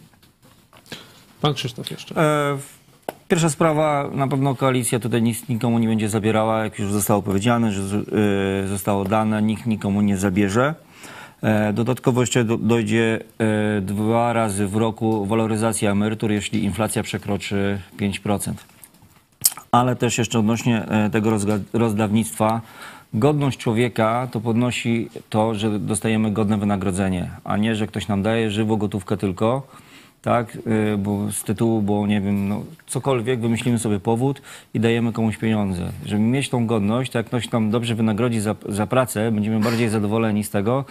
Pan Krzysztof jeszcze. Pierwsza sprawa, na pewno koalicja tutaj nic nikomu nie będzie zabierała, jak już zostało powiedziane, że zostało dane, nikt nikomu nie zabierze. Dodatkowo jeszcze dojdzie 2 razy w roku waloryzacja emerytur, jeśli inflacja przekroczy 5%. Ale też jeszcze odnośnie tego rozdawnictwa, godność człowieka to podnosi to, że dostajemy godne wynagrodzenie, a nie, że ktoś nam daje żywą gotówkę tylko, tak, bo z tytułu, bo nie wiem, no, cokolwiek, wymyślimy sobie powód i dajemy komuś pieniądze. Żeby mieć tą godność, to jak ktoś nam dobrze wynagrodzi za pracę, będziemy bardziej zadowoleni z tego,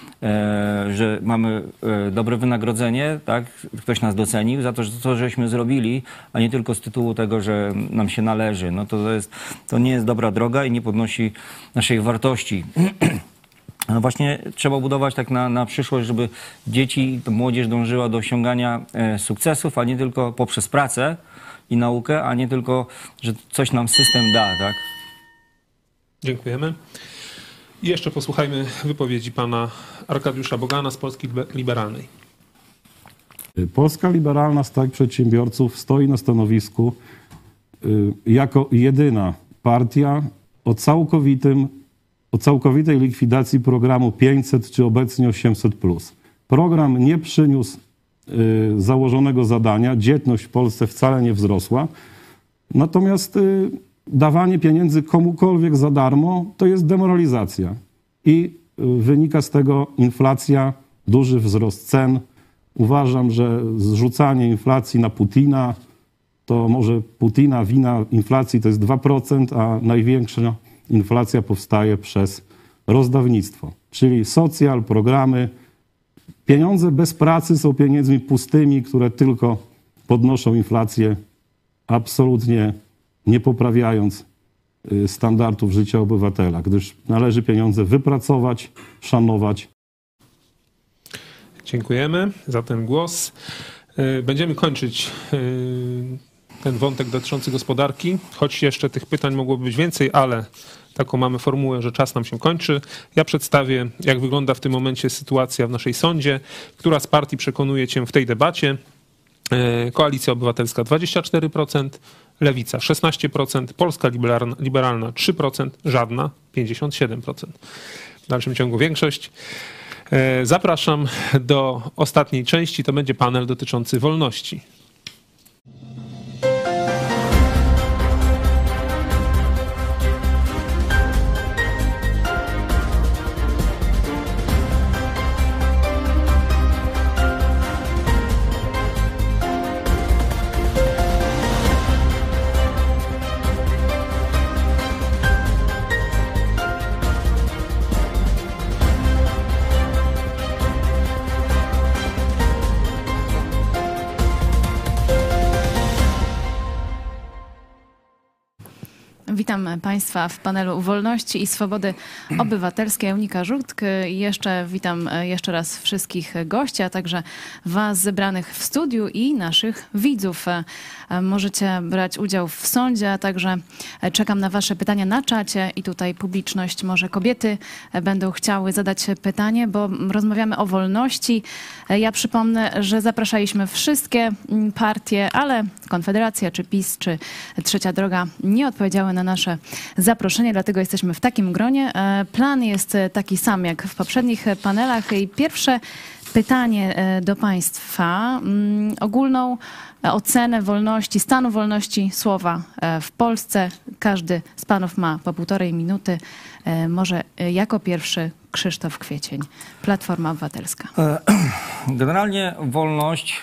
że mamy dobre wynagrodzenie, tak, ktoś nas docenił za to, że to, żeśmy zrobili, a nie tylko z tytułu tego, że nam się należy. No to nie jest dobra droga i nie podnosi naszych wartości. No właśnie trzeba budować tak na przyszłość, żeby dzieci, młodzież dążyła do osiągania sukcesów, a nie tylko poprzez pracę i naukę, a nie tylko, że coś nam system da, tak? Dziękujemy. I jeszcze posłuchajmy wypowiedzi pana Arkadiusza Bogana z Polski Liberalnej. Polska Liberalna Strajk Przedsiębiorców stoi na stanowisku jako jedyna partia o całkowitej likwidacji programu 500 czy obecnie 800+. Program nie przyniósł założonego zadania, dzietność w Polsce wcale nie wzrosła, natomiast dawanie pieniędzy komukolwiek za darmo to jest demoralizacja i wynika z tego inflacja, duży wzrost cen. Uważam, że zrzucanie inflacji na Putina, to może Putina wina inflacji to jest 2%, a największa inflacja powstaje przez rozdawnictwo, czyli socjal, programy. Pieniądze bez pracy są pieniędzmi pustymi, które tylko podnoszą inflację, absolutnie nie poprawiając standardów życia obywatela, gdyż należy pieniądze wypracować, szanować. Dziękujemy za ten głos. Będziemy kończyć ten wątek dotyczący gospodarki, choć jeszcze tych pytań mogłoby być więcej, ale taką mamy formułę, że czas nam się kończy. Ja przedstawię, jak wygląda w tym momencie sytuacja w naszej sądzie, która z partii przekonuje cię w tej debacie. Koalicja Obywatelska 24%, Lewica 16%, Polska Liberalna 3%, żadna 57%. W dalszym ciągu większość. Zapraszam do ostatniej części, to będzie panel dotyczący wolności. Witam Państwa w panelu Wolności i Swobody Obywatelskiej. Eunika Żółtk. Witam jeszcze raz wszystkich gości, a także Was zebranych w studiu i naszych widzów. Możecie brać udział w sądzie, a także czekam na Wasze pytania na czacie i tutaj publiczność, może kobiety będą chciały zadać pytanie, bo rozmawiamy o wolności. Ja przypomnę, że zapraszaliśmy wszystkie partie, ale Konfederacja, czy PiS, czy Trzecia Droga nie odpowiedziały na nasze zaproszenie, dlatego jesteśmy w takim gronie. Plan jest taki sam jak w poprzednich panelach i pierwsze pytanie do Państwa. Ogólną ocenę wolności, stanu wolności słowa w Polsce. Każdy z Panów ma po 1,5 minuty. Może jako pierwszy Krzysztof Kwiecień, Platforma Obywatelska. Generalnie wolność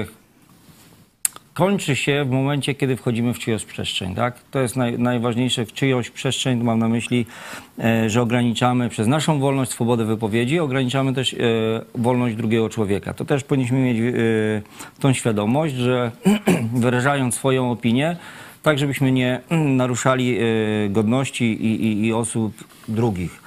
kończy się w momencie, kiedy wchodzimy w czyjąś przestrzeń, tak? To jest najważniejsze. W czyjąś przestrzeń, mam na myśli, że ograniczamy przez naszą wolność, swobodę wypowiedzi, ograniczamy też wolność drugiego człowieka. To też powinniśmy mieć tą świadomość, że wyrażając swoją opinię, tak żebyśmy nie naruszali godności i osób drugich.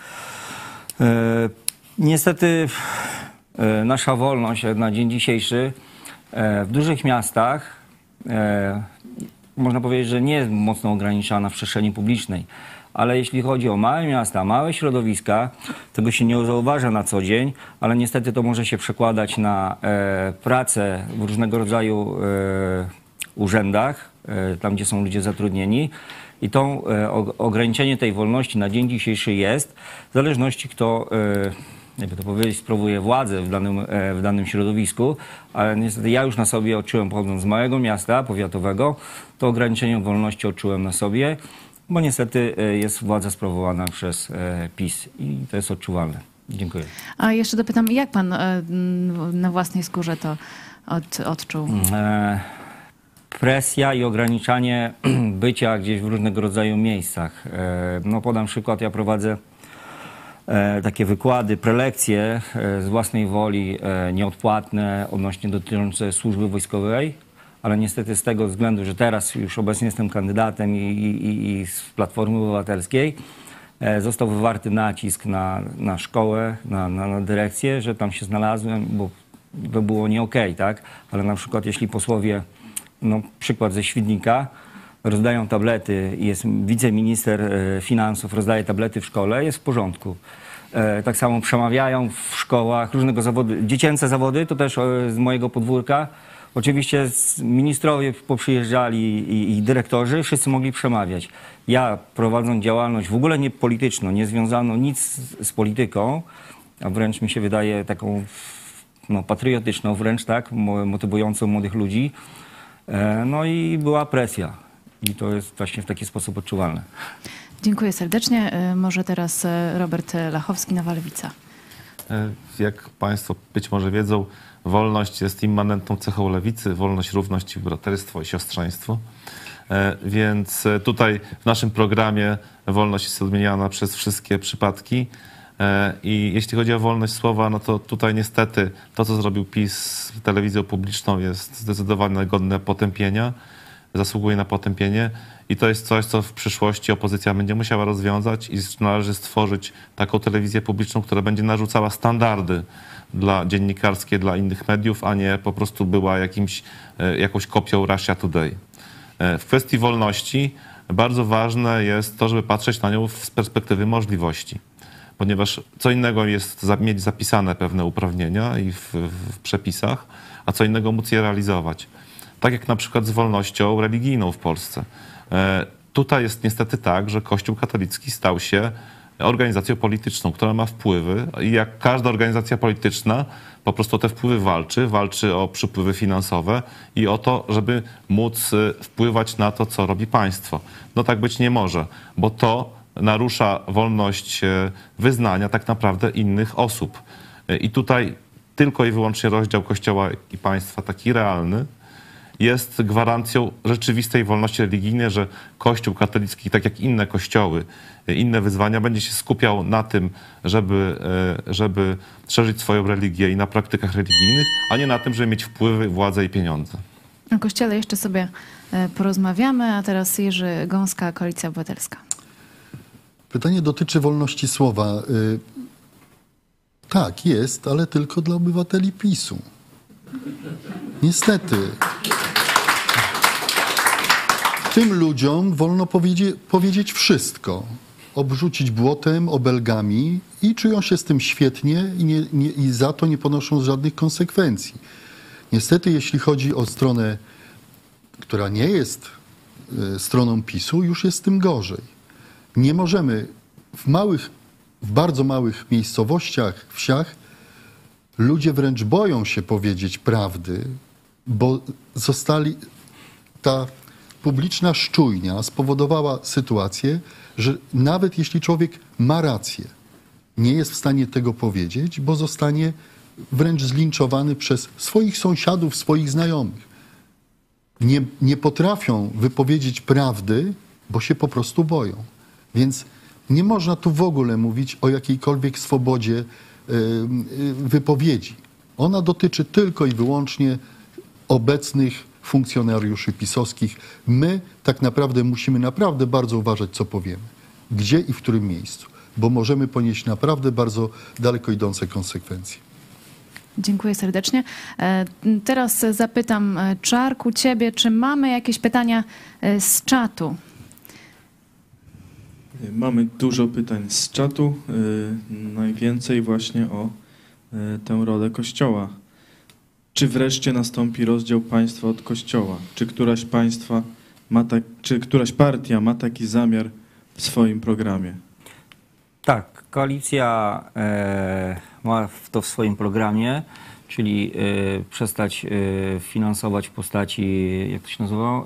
Niestety nasza wolność na dzień dzisiejszy w dużych miastach można powiedzieć, że nie jest mocno ograniczana w przestrzeni publicznej. Ale jeśli chodzi o małe miasta, małe środowiska, tego się nie zauważa na co dzień, ale niestety to może się przekładać na pracę w różnego rodzaju urzędach, tam gdzie są ludzie zatrudnieni. I to ograniczenie tej wolności na dzień dzisiejszy jest, w zależności kto, jakby to powiedzieć, sprawuje władzę w danym środowisku, ale niestety ja już na sobie odczułem, pochodząc z małego miasta powiatowego, to ograniczenie wolności odczułem na sobie, bo niestety jest władza sprawowana przez PiS i to jest odczuwalne. Dziękuję. A jeszcze dopytam, jak Pan na własnej skórze to odczuł? Presja i ograniczanie bycia gdzieś w różnego rodzaju miejscach. No podam przykład, ja prowadzę takie wykłady, prelekcje z własnej woli, nieodpłatne, odnośnie dotyczące służby wojskowej, ale niestety z tego względu, że teraz już obecnie jestem kandydatem i z Platformy Obywatelskiej, został wywarty nacisk na szkołę, na dyrekcję, że tam się znalazłem, bo to było nie okej, tak? Ale na przykład jeśli posłowie, no przykład ze Świdnika, rozdają tablety, jest wiceminister finansów, rozdaje tablety w szkole, jest w porządku. Tak samo przemawiają w szkołach, różnego zawody, dziecięce zawody, to też z mojego podwórka. Oczywiście ministrowie poprzyjeżdżali i dyrektorzy, wszyscy mogli przemawiać. Ja, prowadząc działalność w ogóle nie polityczną, nie związaną nic z polityką, a wręcz mi się wydaje taką patriotyczną wręcz, tak, motywującą młodych ludzi, no i była presja. I to jest właśnie w taki sposób odczuwalne. Dziękuję serdecznie. Może teraz Robert Lachowski, Nowa Lewica. Jak Państwo być może wiedzą, wolność jest immanentną cechą lewicy, wolność, równość, braterstwo i siostrzeństwo. Więc tutaj w naszym programie wolność jest odmieniana przez wszystkie przypadki. I jeśli chodzi o wolność słowa, no to tutaj niestety to, co zrobił PiS z telewizją publiczną, jest zdecydowanie godne potępienia, zasługuje na potępienie i to jest coś, co w przyszłości opozycja będzie musiała rozwiązać i należy stworzyć taką telewizję publiczną, która będzie narzucała standardy dziennikarskie dla innych mediów, a nie po prostu była jakąś kopią Russia Today. W kwestii wolności bardzo ważne jest to, żeby patrzeć na nią z perspektywy możliwości. Ponieważ co innego jest mieć zapisane pewne uprawnienia i w przepisach, a co innego móc je realizować. Tak jak na przykład z wolnością religijną w Polsce. Tutaj jest niestety tak, że Kościół katolicki stał się organizacją polityczną, która ma wpływy i jak każda organizacja polityczna po prostu o te wpływy walczy o przypływy finansowe i o to, żeby móc wpływać na to, co robi państwo. No tak być nie może, bo to narusza wolność wyznania tak naprawdę innych osób. I tutaj tylko i wyłącznie rozdział Kościoła i państwa, taki realny, jest gwarancją rzeczywistej wolności religijnej, że Kościół katolicki, tak jak inne kościoły, inne wyzwania, będzie się skupiał na tym, żeby szerzyć swoją religię i na praktykach religijnych, a nie na tym, żeby mieć wpływy, władzę i pieniądze. O Kościele jeszcze sobie porozmawiamy, a teraz Jerzy Gąska, Koalicja Obywatelska. Pytanie dotyczy wolności słowa. Tak, jest, ale tylko dla obywateli PiS-u. Niestety. Tym ludziom wolno powiedzieć wszystko. Obrzucić błotem, obelgami i czują się z tym świetnie i za to nie ponoszą żadnych konsekwencji. Niestety, jeśli chodzi o stronę, która nie jest stroną PiS-u, już jest z tym gorzej. Nie możemy w bardzo małych miejscowościach, wsiach, ludzie wręcz boją się powiedzieć prawdy, bo ta publiczna szczujnia spowodowała sytuację, że nawet jeśli człowiek ma rację, nie jest w stanie tego powiedzieć, bo zostanie wręcz zlinczowany przez swoich sąsiadów, swoich znajomych. Nie potrafią wypowiedzieć prawdy, bo się po prostu boją. Więc nie można tu w ogóle mówić o jakiejkolwiek swobodzie wypowiedzi. Ona dotyczy tylko i wyłącznie obecnych funkcjonariuszy pisowskich. My tak naprawdę musimy naprawdę bardzo uważać, co powiemy. Gdzie i w którym miejscu. Bo możemy ponieść naprawdę bardzo daleko idące konsekwencje. Dziękuję serdecznie. Teraz zapytam Czarku ciebie, czy mamy jakieś pytania z czatu? Mamy dużo pytań z czatu, najwięcej właśnie o tę rolę Kościoła. Czy wreszcie nastąpi rozdział państwa od Kościoła? Czy któraś partia ma taki zamiar w swoim programie? Tak, koalicja ma to w swoim programie, czyli przestać finansować w postaci, jak to się nazywa?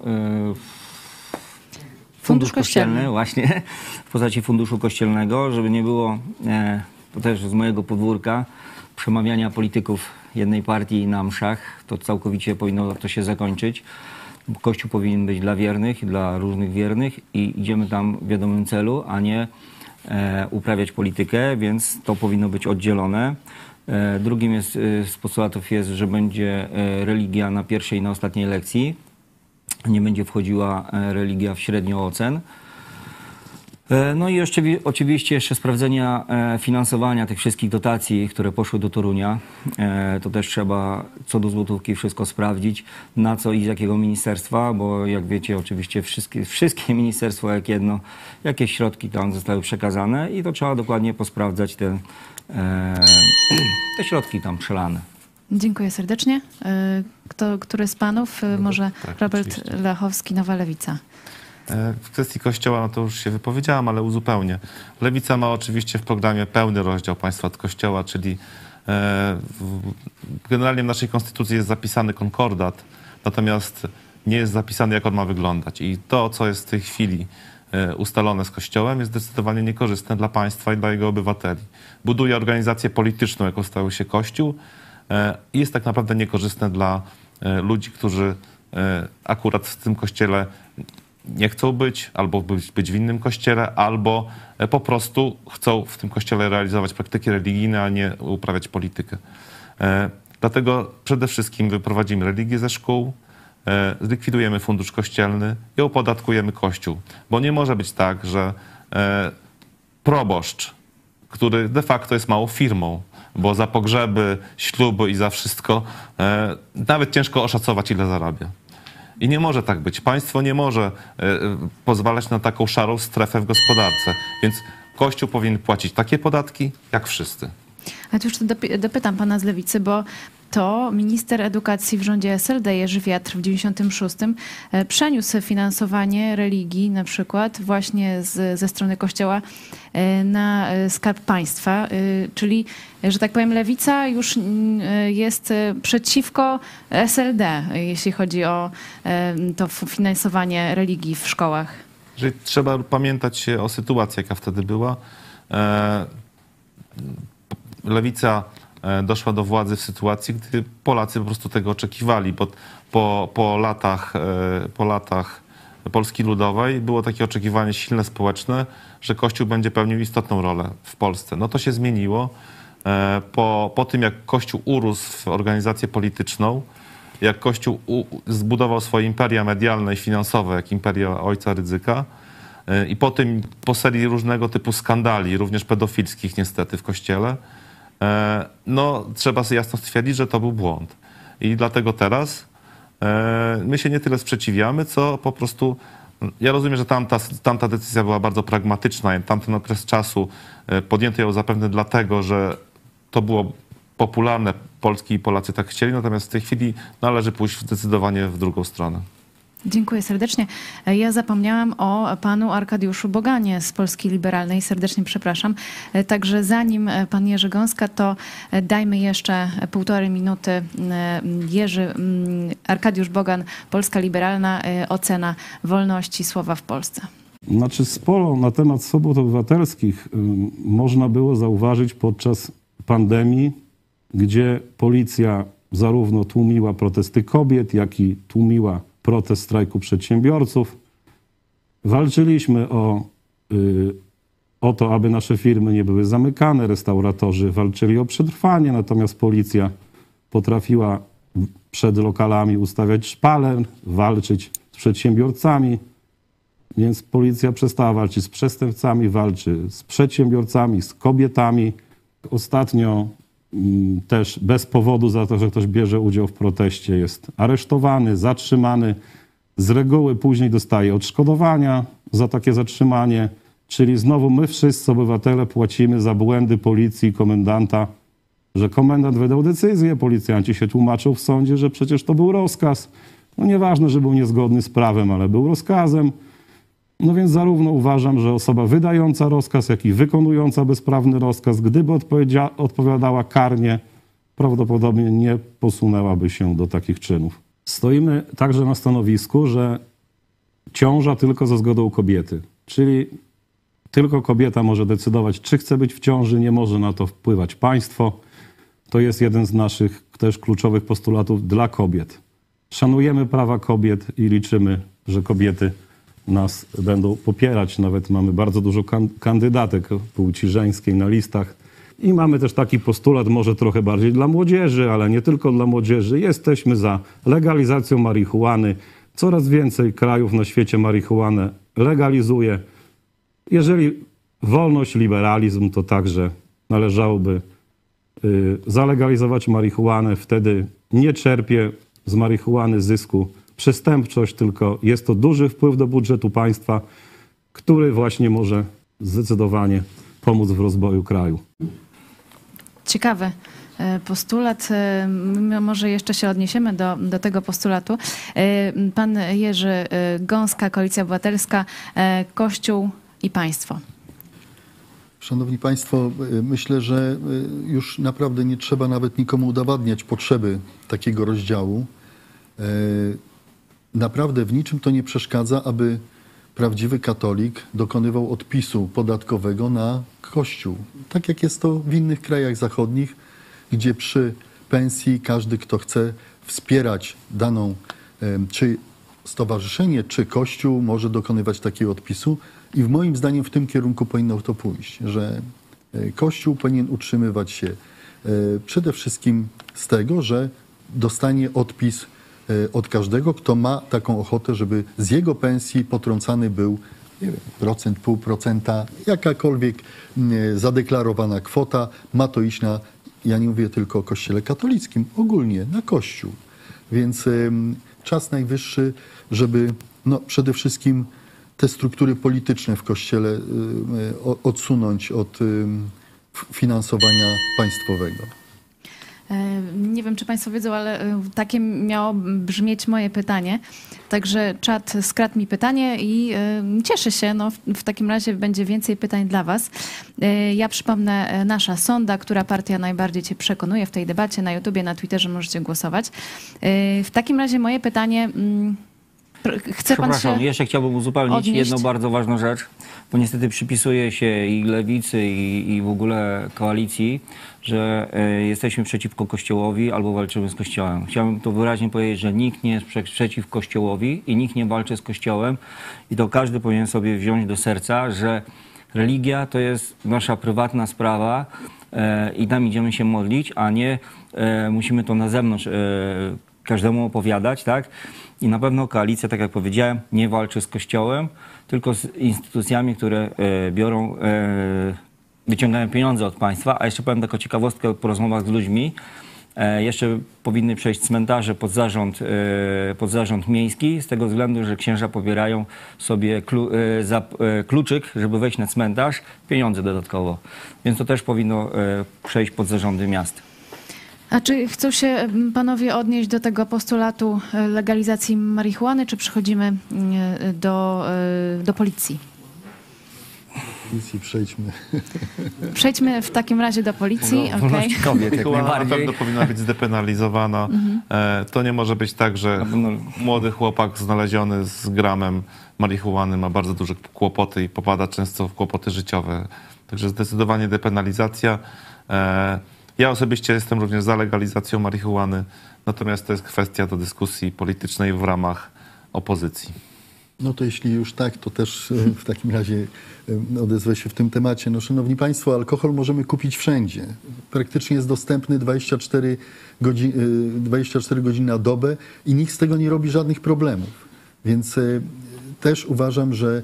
Fundusz kościelny, właśnie, w postaci funduszu kościelnego, żeby nie było, to też z mojego podwórka, przemawiania polityków jednej partii na mszach. To całkowicie powinno to się zakończyć. Kościół powinien być dla wiernych i dla różnych wiernych i idziemy tam w wiadomym celu, a nie uprawiać politykę, więc to powinno być oddzielone. Drugim z postulatów jest, że będzie religia na pierwszej i na ostatniej lekcji. Nie będzie wchodziła religia w średnią ocen. No i oczywiście jeszcze sprawdzenia finansowania tych wszystkich dotacji, które poszły do Torunia. To też trzeba co do złotówki wszystko sprawdzić, na co i z jakiego ministerstwa, bo jak wiecie, oczywiście wszystkie ministerstwa jak jedno, jakieś środki tam zostały przekazane i to trzeba dokładnie posprawdzać te środki tam przelane. Dziękuję serdecznie. Który z panów? Może tak, Robert oczywiście. Lechowski, Nowa Lewica. W kwestii Kościoła, no to już się wypowiedziałam, ale uzupełnię. Lewica ma oczywiście w programie pełny rozdział państwa od Kościoła, czyli generalnie w naszej konstytucji jest zapisany konkordat, natomiast nie jest zapisany, jak on ma wyglądać. I to, co jest w tej chwili ustalone z Kościołem, jest zdecydowanie niekorzystne dla państwa i dla jego obywateli. Buduje organizację polityczną, jaką stał się Kościół, i jest tak naprawdę niekorzystne dla ludzi, którzy akurat w tym kościele nie chcą być, albo być w innym kościele, albo po prostu chcą w tym kościele realizować praktyki religijne, a nie uprawiać politykę. Dlatego przede wszystkim wyprowadzimy religię ze szkół, zlikwidujemy fundusz kościelny i opodatkujemy Kościół. Bo nie może być tak, że proboszcz, który de facto jest małą firmą, bo za pogrzeby, śluby i za wszystko nawet ciężko oszacować, ile zarabia. I nie może tak być. Państwo nie może pozwalać na taką szarą strefę w gospodarce. Więc Kościół powinien płacić takie podatki, jak wszyscy. A tu już dopytam pana z Lewicy, bo to minister edukacji w rządzie SLD Jerzy Wiatr w 96 przeniósł finansowanie religii na przykład właśnie ze strony Kościoła na Skarb Państwa, czyli, że tak powiem, Lewica już jest przeciwko SLD, jeśli chodzi o to finansowanie religii w szkołach. Że trzeba pamiętać o sytuacji, jaka wtedy była. Lewica doszła do władzy w sytuacji, gdy Polacy po prostu tego oczekiwali, bo po latach Polski Ludowej było takie oczekiwanie silne społeczne, że Kościół będzie pełnił istotną rolę w Polsce. No to się zmieniło. Po tym, jak Kościół urósł w organizację polityczną, jak Kościół zbudował swoje imperia medialne i finansowe, jak imperia ojca Rydzyka, i po serii różnego typu skandali, również pedofilskich niestety w Kościele, no trzeba sobie jasno stwierdzić, że to był błąd. I dlatego teraz my się nie tyle sprzeciwiamy, co po prostu, ja rozumiem, że tamta decyzja była bardzo pragmatyczna i tamten okres czasu podjęto ją zapewne dlatego, że to było popularne, Polski i Polacy tak chcieli, natomiast w tej chwili należy pójść zdecydowanie w drugą stronę. Dziękuję serdecznie. Ja zapomniałam o panu Arkadiuszu Boganie z Polski Liberalnej. Serdecznie przepraszam. Także zanim pan Jerzy Gąska, to dajmy jeszcze 1,5 minuty. Arkadiusz Bogan, Polska Liberalna, ocena wolności słowa w Polsce. Znaczy sporo na temat swobód obywatelskich można było zauważyć podczas pandemii, gdzie policja zarówno tłumiła protesty kobiet, jak i tłumiła protest strajku przedsiębiorców. Walczyliśmy o to, aby nasze firmy nie były zamykane. Restauratorzy walczyli o przetrwanie, natomiast policja potrafiła przed lokalami ustawiać szpale, walczyć z przedsiębiorcami. Więc policja przestała walczyć z przestępcami, walczy z przedsiębiorcami, z kobietami. Ostatnio też bez powodu za to, że ktoś bierze udział w proteście, jest aresztowany, zatrzymany. Z reguły później dostaje odszkodowania za takie zatrzymanie. Czyli znowu my wszyscy obywatele płacimy za błędy policji i komendanta, że komendant wydał decyzję, policjanci się tłumaczą w sądzie, że przecież to był rozkaz. No nieważne, że był niezgodny z prawem, ale był rozkazem. No więc zarówno uważam, że osoba wydająca rozkaz, jak i wykonująca bezprawny rozkaz, gdyby odpowiadała karnie, prawdopodobnie nie posunęłaby się do takich czynów. Stoimy także na stanowisku, że ciąża tylko za zgodą kobiety, czyli tylko kobieta może decydować, czy chce być w ciąży, nie może na to wpływać państwo. To jest jeden z naszych też kluczowych postulatów dla kobiet. Szanujemy prawa kobiet i liczymy, że kobiety nas będą popierać. Nawet mamy bardzo dużo kandydatek płci żeńskiej na listach. I mamy też taki postulat, może trochę bardziej dla młodzieży, ale nie tylko dla młodzieży. Jesteśmy za legalizacją marihuany. Coraz więcej krajów na świecie marihuanę legalizuje. Jeżeli wolność, liberalizm, to także należałoby zalegalizować marihuanę. Wtedy nie czerpie z marihuany zysku przestępczość, tylko jest to duży wpływ do budżetu państwa, który właśnie może zdecydowanie pomóc w rozwoju kraju. Ciekawy postulat. Może jeszcze się odniesiemy do tego postulatu. Pan Jerzy Gąska, Koalicja Obywatelska, Kościół i państwo. Szanowni Państwo, myślę, że już naprawdę nie trzeba nawet nikomu udowadniać potrzeby takiego rozdziału. Naprawdę w niczym to nie przeszkadza, aby prawdziwy katolik dokonywał odpisu podatkowego na Kościół. Tak jak jest to w innych krajach zachodnich, gdzie przy pensji każdy, kto chce wspierać daną czy stowarzyszenie, czy Kościół, może dokonywać takiego odpisu. I moim zdaniem w tym kierunku powinno to pójść, że Kościół powinien utrzymywać się przede wszystkim z tego, że dostanie odpis od każdego, kto ma taką ochotę, żeby z jego pensji potrącany był, nie wiem, 1%, 0,5%, jakakolwiek zadeklarowana kwota, ma to iść na, ja nie mówię tylko o Kościele katolickim, ogólnie na Kościół. Więc czas najwyższy, żeby przede wszystkim te struktury polityczne w Kościele odsunąć od finansowania państwowego. Nie wiem, czy Państwo wiedzą, ale takie miało brzmieć moje pytanie. Także czat skradł mi pytanie i cieszę się. No, w takim razie będzie więcej pytań dla Was. Ja przypomnę, nasza sonda, która partia najbardziej Cię przekonuje w tej debacie. Na YouTubie, na Twitterze możecie głosować. W takim razie moje pytanie... Chce pan się jeszcze chciałbym uzupełnić odnieść? jedną bardzo ważną rzecz, bo niestety przypisuje się i lewicy, i w ogóle koalicji, że jesteśmy przeciwko Kościołowi albo walczymy z Kościołem. Chciałbym to wyraźnie powiedzieć, że nikt nie jest przeciw Kościołowi i nikt nie walczy z Kościołem i to każdy powinien sobie wziąć do serca, że religia to jest nasza prywatna sprawa i tam idziemy się modlić, a nie musimy to na zewnątrz każdemu opowiadać, tak? I na pewno koalicja, tak jak powiedziałem, nie walczy z Kościołem, tylko z instytucjami, które wyciągają pieniądze od państwa. A jeszcze powiem taką ciekawostkę po rozmowach z ludźmi. Jeszcze powinny przejść cmentarze pod zarząd miejski, z tego względu, że księża pobierają sobie za kluczyk, żeby wejść na cmentarz, pieniądze dodatkowo. Więc to też powinno przejść pod zarządy miast. A czy chcą się panowie odnieść do tego postulatu legalizacji marihuany, czy przechodzimy do policji? Policji przejdźmy. Przejdźmy w takim razie do policji. Wolność kobiet jak Marihuana na najbardziej. pewno powinna być zdepenalizowana. To nie może być tak, że młody chłopak znaleziony z gramem marihuany ma bardzo duże kłopoty i popada często w kłopoty życiowe. Także zdecydowanie depenalizacja. Ja osobiście jestem również za legalizacją marihuany, natomiast to jest kwestia do dyskusji politycznej w ramach opozycji. No to jeśli już tak, to też w takim razie odezwę się w tym temacie. No, szanowni Państwo, alkohol możemy kupić wszędzie. Praktycznie jest dostępny 24 godziny na dobę i nikt z tego nie robi żadnych problemów. Więc też uważam, że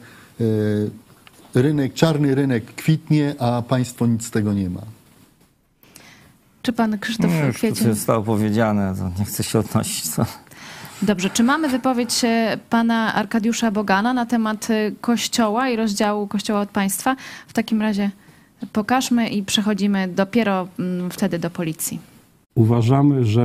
czarny rynek kwitnie, a państwo nic z tego nie ma. Czy pan Krzysztof Kwiecień? To zostało powiedziane, to nie chcę się odnosić. Dobrze, czy mamy wypowiedź pana Arkadiusza Bogana na temat Kościoła i rozdziału Kościoła od państwa? W takim razie pokażmy i przechodzimy dopiero wtedy do policji. Uważamy, że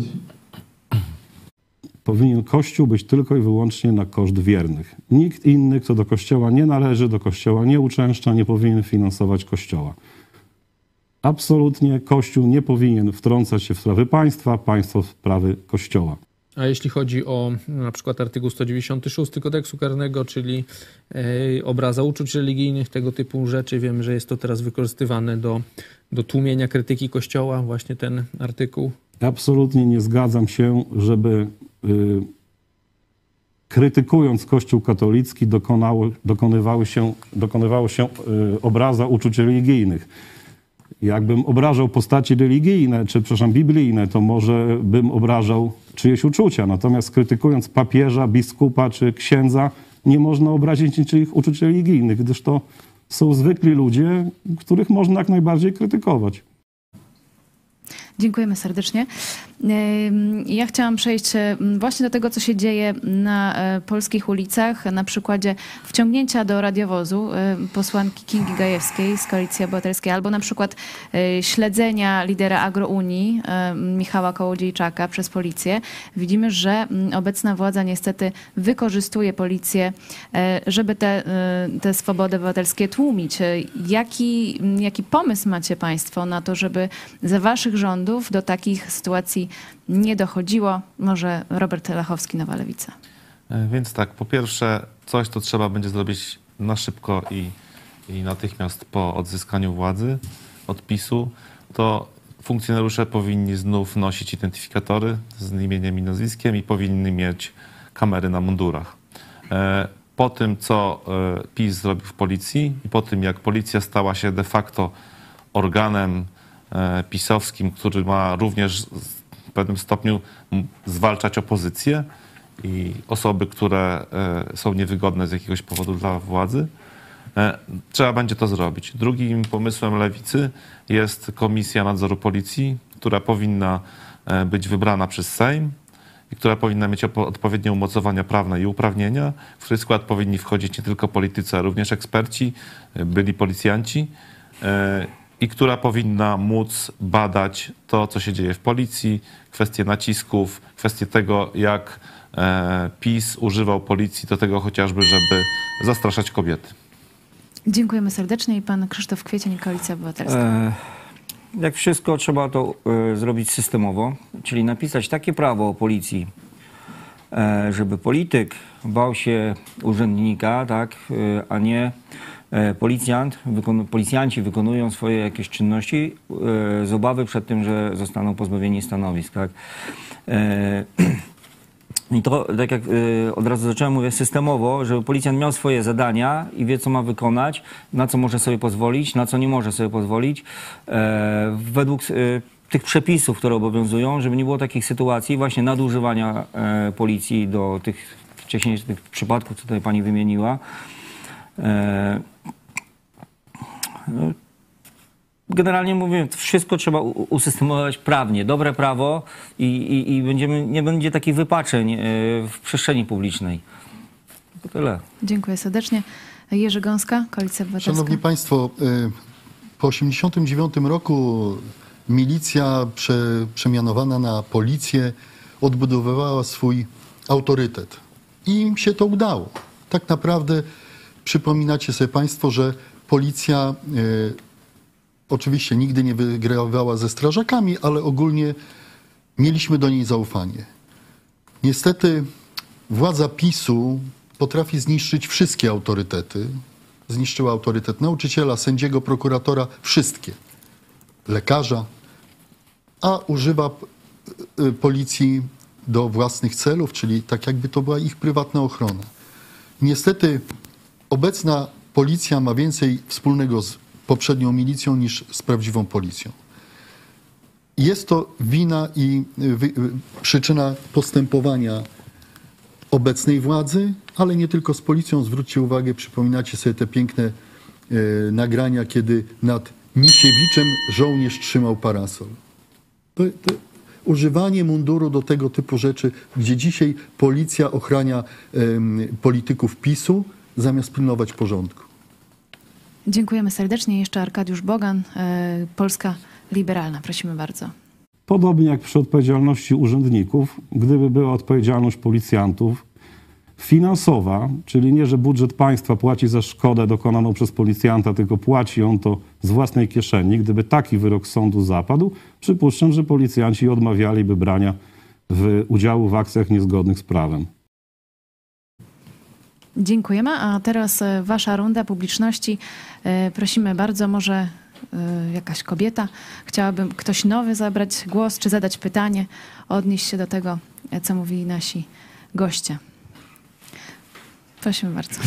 powinien Kościół być tylko i wyłącznie na koszt wiernych. Nikt inny, kto do Kościoła nie należy, do Kościoła nie uczęszcza, nie powinien finansować Kościoła. Absolutnie Kościół nie powinien wtrącać się w sprawy państwa, państwo w sprawy Kościoła. A jeśli chodzi o na przykład artykuł 196 kodeksu karnego, czyli obraza uczuć religijnych, tego typu rzeczy, wiem, że jest to teraz wykorzystywane do tłumienia krytyki Kościoła, właśnie ten artykuł. Absolutnie nie zgadzam się, żeby krytykując Kościół katolicki dokonywało się obraza uczuć religijnych. Jakbym obrażał postaci religijne, biblijne, to może bym obrażał czyjeś uczucia. Natomiast krytykując papieża, biskupa czy księdza, nie można obrazić niczyich uczuć religijnych, gdyż to są zwykli ludzie, których można jak najbardziej krytykować. Dziękujemy serdecznie. Ja chciałam przejść właśnie do tego, co się dzieje na polskich ulicach na przykładzie wciągnięcia do radiowozu posłanki Kingi Gajewskiej z Koalicji Obywatelskiej albo na przykład śledzenia lidera Agrounii Michała Kołodziejczaka przez policję. Widzimy, że obecna władza niestety wykorzystuje policję, żeby te swobody obywatelskie tłumić. Jaki pomysł macie państwo na to, żeby za waszych rządów do takich sytuacji nie dochodziło? Może Robert Lachowski, Nowa Lewica. Więc tak, po pierwsze, coś to trzeba będzie zrobić na szybko i natychmiast po odzyskaniu władzy od PiS-u, to funkcjonariusze powinni znów nosić identyfikatory z imieniem i nazwiskiem i powinni mieć kamery na mundurach. Po tym, co PiS zrobił w policji i po tym, jak policja stała się de facto organem pisowskim, który ma również w pewnym stopniu zwalczać opozycję i osoby, które są niewygodne z jakiegoś powodu dla władzy, trzeba będzie to zrobić. Drugim pomysłem Lewicy jest Komisja Nadzoru Policji, która powinna być wybrana przez Sejm i która powinna mieć odpowiednie umocowania prawne i uprawnienia, w której skład powinni wchodzić nie tylko politycy, ale również eksperci, byli policjanci, i która powinna móc badać to, co się dzieje w policji, kwestie nacisków, kwestie tego, jak PiS używał policji do tego chociażby, żeby zastraszać kobiety. Dziękujemy serdecznie. I pan Krzysztof Kwiecień, Koalicja Obywatelska. Jak wszystko trzeba to zrobić systemowo, czyli napisać takie prawo o policji, żeby polityk bał się urzędnika, tak, a nie policjanci wykonują swoje jakieś czynności z obawy przed tym, że zostaną pozbawieni stanowisk. Tak? I to, tak jak od razu zacząłem, mówię systemowo, żeby policjant miał swoje zadania i wie, co ma wykonać, na co może sobie pozwolić, na co nie może sobie pozwolić, według tych przepisów, które obowiązują, żeby nie było takich sytuacji właśnie nadużywania policji do tych wcześniejszych przypadków, co tutaj pani wymieniła. Generalnie mówię, wszystko trzeba usystemować prawnie, dobre prawo i nie będzie takich wypaczeń w przestrzeni publicznej. To tyle. Dziękuję serdecznie. Jerzy Gąska, Koalicja Obywatelska. Szanowni Państwo, po 1989 roku milicja przemianowana na policję odbudowywała swój autorytet. I im się to udało. Tak naprawdę przypominacie sobie Państwo, że policja oczywiście nigdy nie wygrywała ze strażakami, ale ogólnie mieliśmy do niej zaufanie. Niestety władza PiS-u potrafi zniszczyć wszystkie autorytety. Zniszczyła autorytet nauczyciela, sędziego, prokuratora, wszystkie. Lekarza, a używa policji do własnych celów, czyli tak jakby to była ich prywatna ochrona. Niestety obecna policja ma więcej wspólnego z poprzednią milicją niż z prawdziwą policją. Jest to wina i przyczyna postępowania obecnej władzy, ale nie tylko z policją. Zwróćcie uwagę, przypominacie sobie te piękne nagrania, kiedy nad Nisiewiczem żołnierz trzymał parasol. Używanie munduru do tego typu rzeczy, gdzie dzisiaj policja ochrania polityków PiS-u, zamiast pilnować porządku. Dziękujemy serdecznie. Jeszcze Arkadiusz Bogan, Polska Liberalna. Prosimy bardzo. Podobnie jak przy odpowiedzialności urzędników, gdyby była odpowiedzialność policjantów finansowa, czyli nie, że budżet państwa płaci za szkodę dokonaną przez policjanta, tylko płaci on to z własnej kieszeni. Gdyby taki wyrok sądu zapadł, przypuszczam, że policjanci odmawialiby brania udziału w akcjach niezgodnych z prawem. Dziękujemy. A teraz wasza runda publiczności. Prosimy bardzo, może jakaś kobieta, chciałaby ktoś nowy zabrać głos, czy zadać pytanie, odnieść się do tego, co mówili nasi goście. Prosimy bardzo.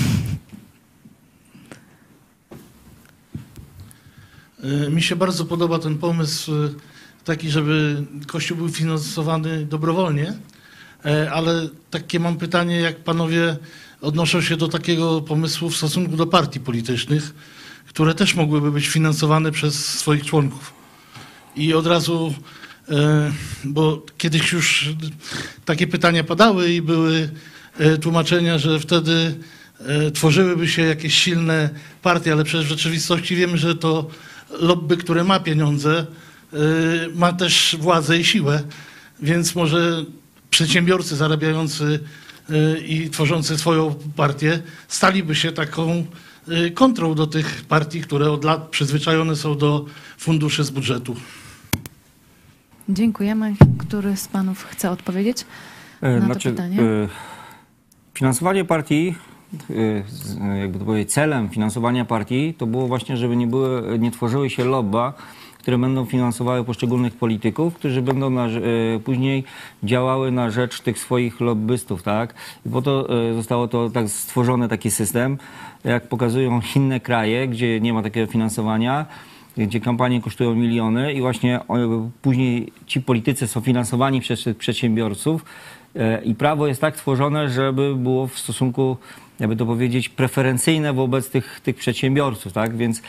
Mi się bardzo podoba ten pomysł taki, żeby Kościół był finansowany dobrowolnie, ale takie mam pytanie, jak panowie odnoszą się do takiego pomysłu w stosunku do partii politycznych, które też mogłyby być finansowane przez swoich członków. I od razu, bo kiedyś już takie pytania padały i były tłumaczenia, że wtedy tworzyłyby się jakieś silne partie, ale przecież w rzeczywistości wiemy, że to lobby, które ma pieniądze, ma też władzę i siłę, więc może przedsiębiorcy zarabiający i tworzący swoją partię staliby się taką kontrą do tych partii, które od lat przyzwyczajone są do funduszy z budżetu. Dziękujemy. Który z panów chce odpowiedzieć na to pytanie? Finansowanie partii, jakby to powiedzieć, celem finansowania partii to było właśnie, żeby nie tworzyły się lobby, które będą finansowały poszczególnych polityków, którzy będą później działały na rzecz tych swoich lobbystów, tak? I po to zostało to tak stworzony taki system, jak pokazują inne kraje, gdzie nie ma takiego finansowania, gdzie kampanie kosztują miliony i właśnie później ci politycy są finansowani przez przedsiębiorców i prawo jest tak tworzone, żeby było w stosunku, jakby to powiedzieć, preferencyjne wobec tych przedsiębiorców, tak? Więc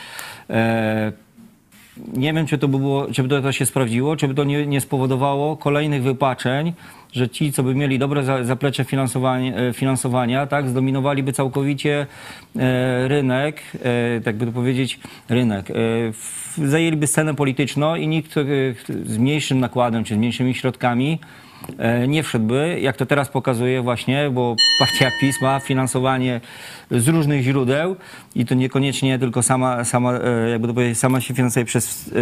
nie wiem, czy to się sprawdziło, czy by to nie spowodowało kolejnych wypaczeń, że ci, co by mieli dobre zaplecze finansowania, tak, zdominowaliby całkowicie rynek, tak by to powiedzieć, zajęliby scenę polityczną i nikt z mniejszym nakładem czy z mniejszymi środkami nie wszedłby, jak to teraz pokazuje właśnie, bo partia PiS ma finansowanie z różnych źródeł i to niekoniecznie tylko sama jakby to powiedzieć, sama się finansuje przez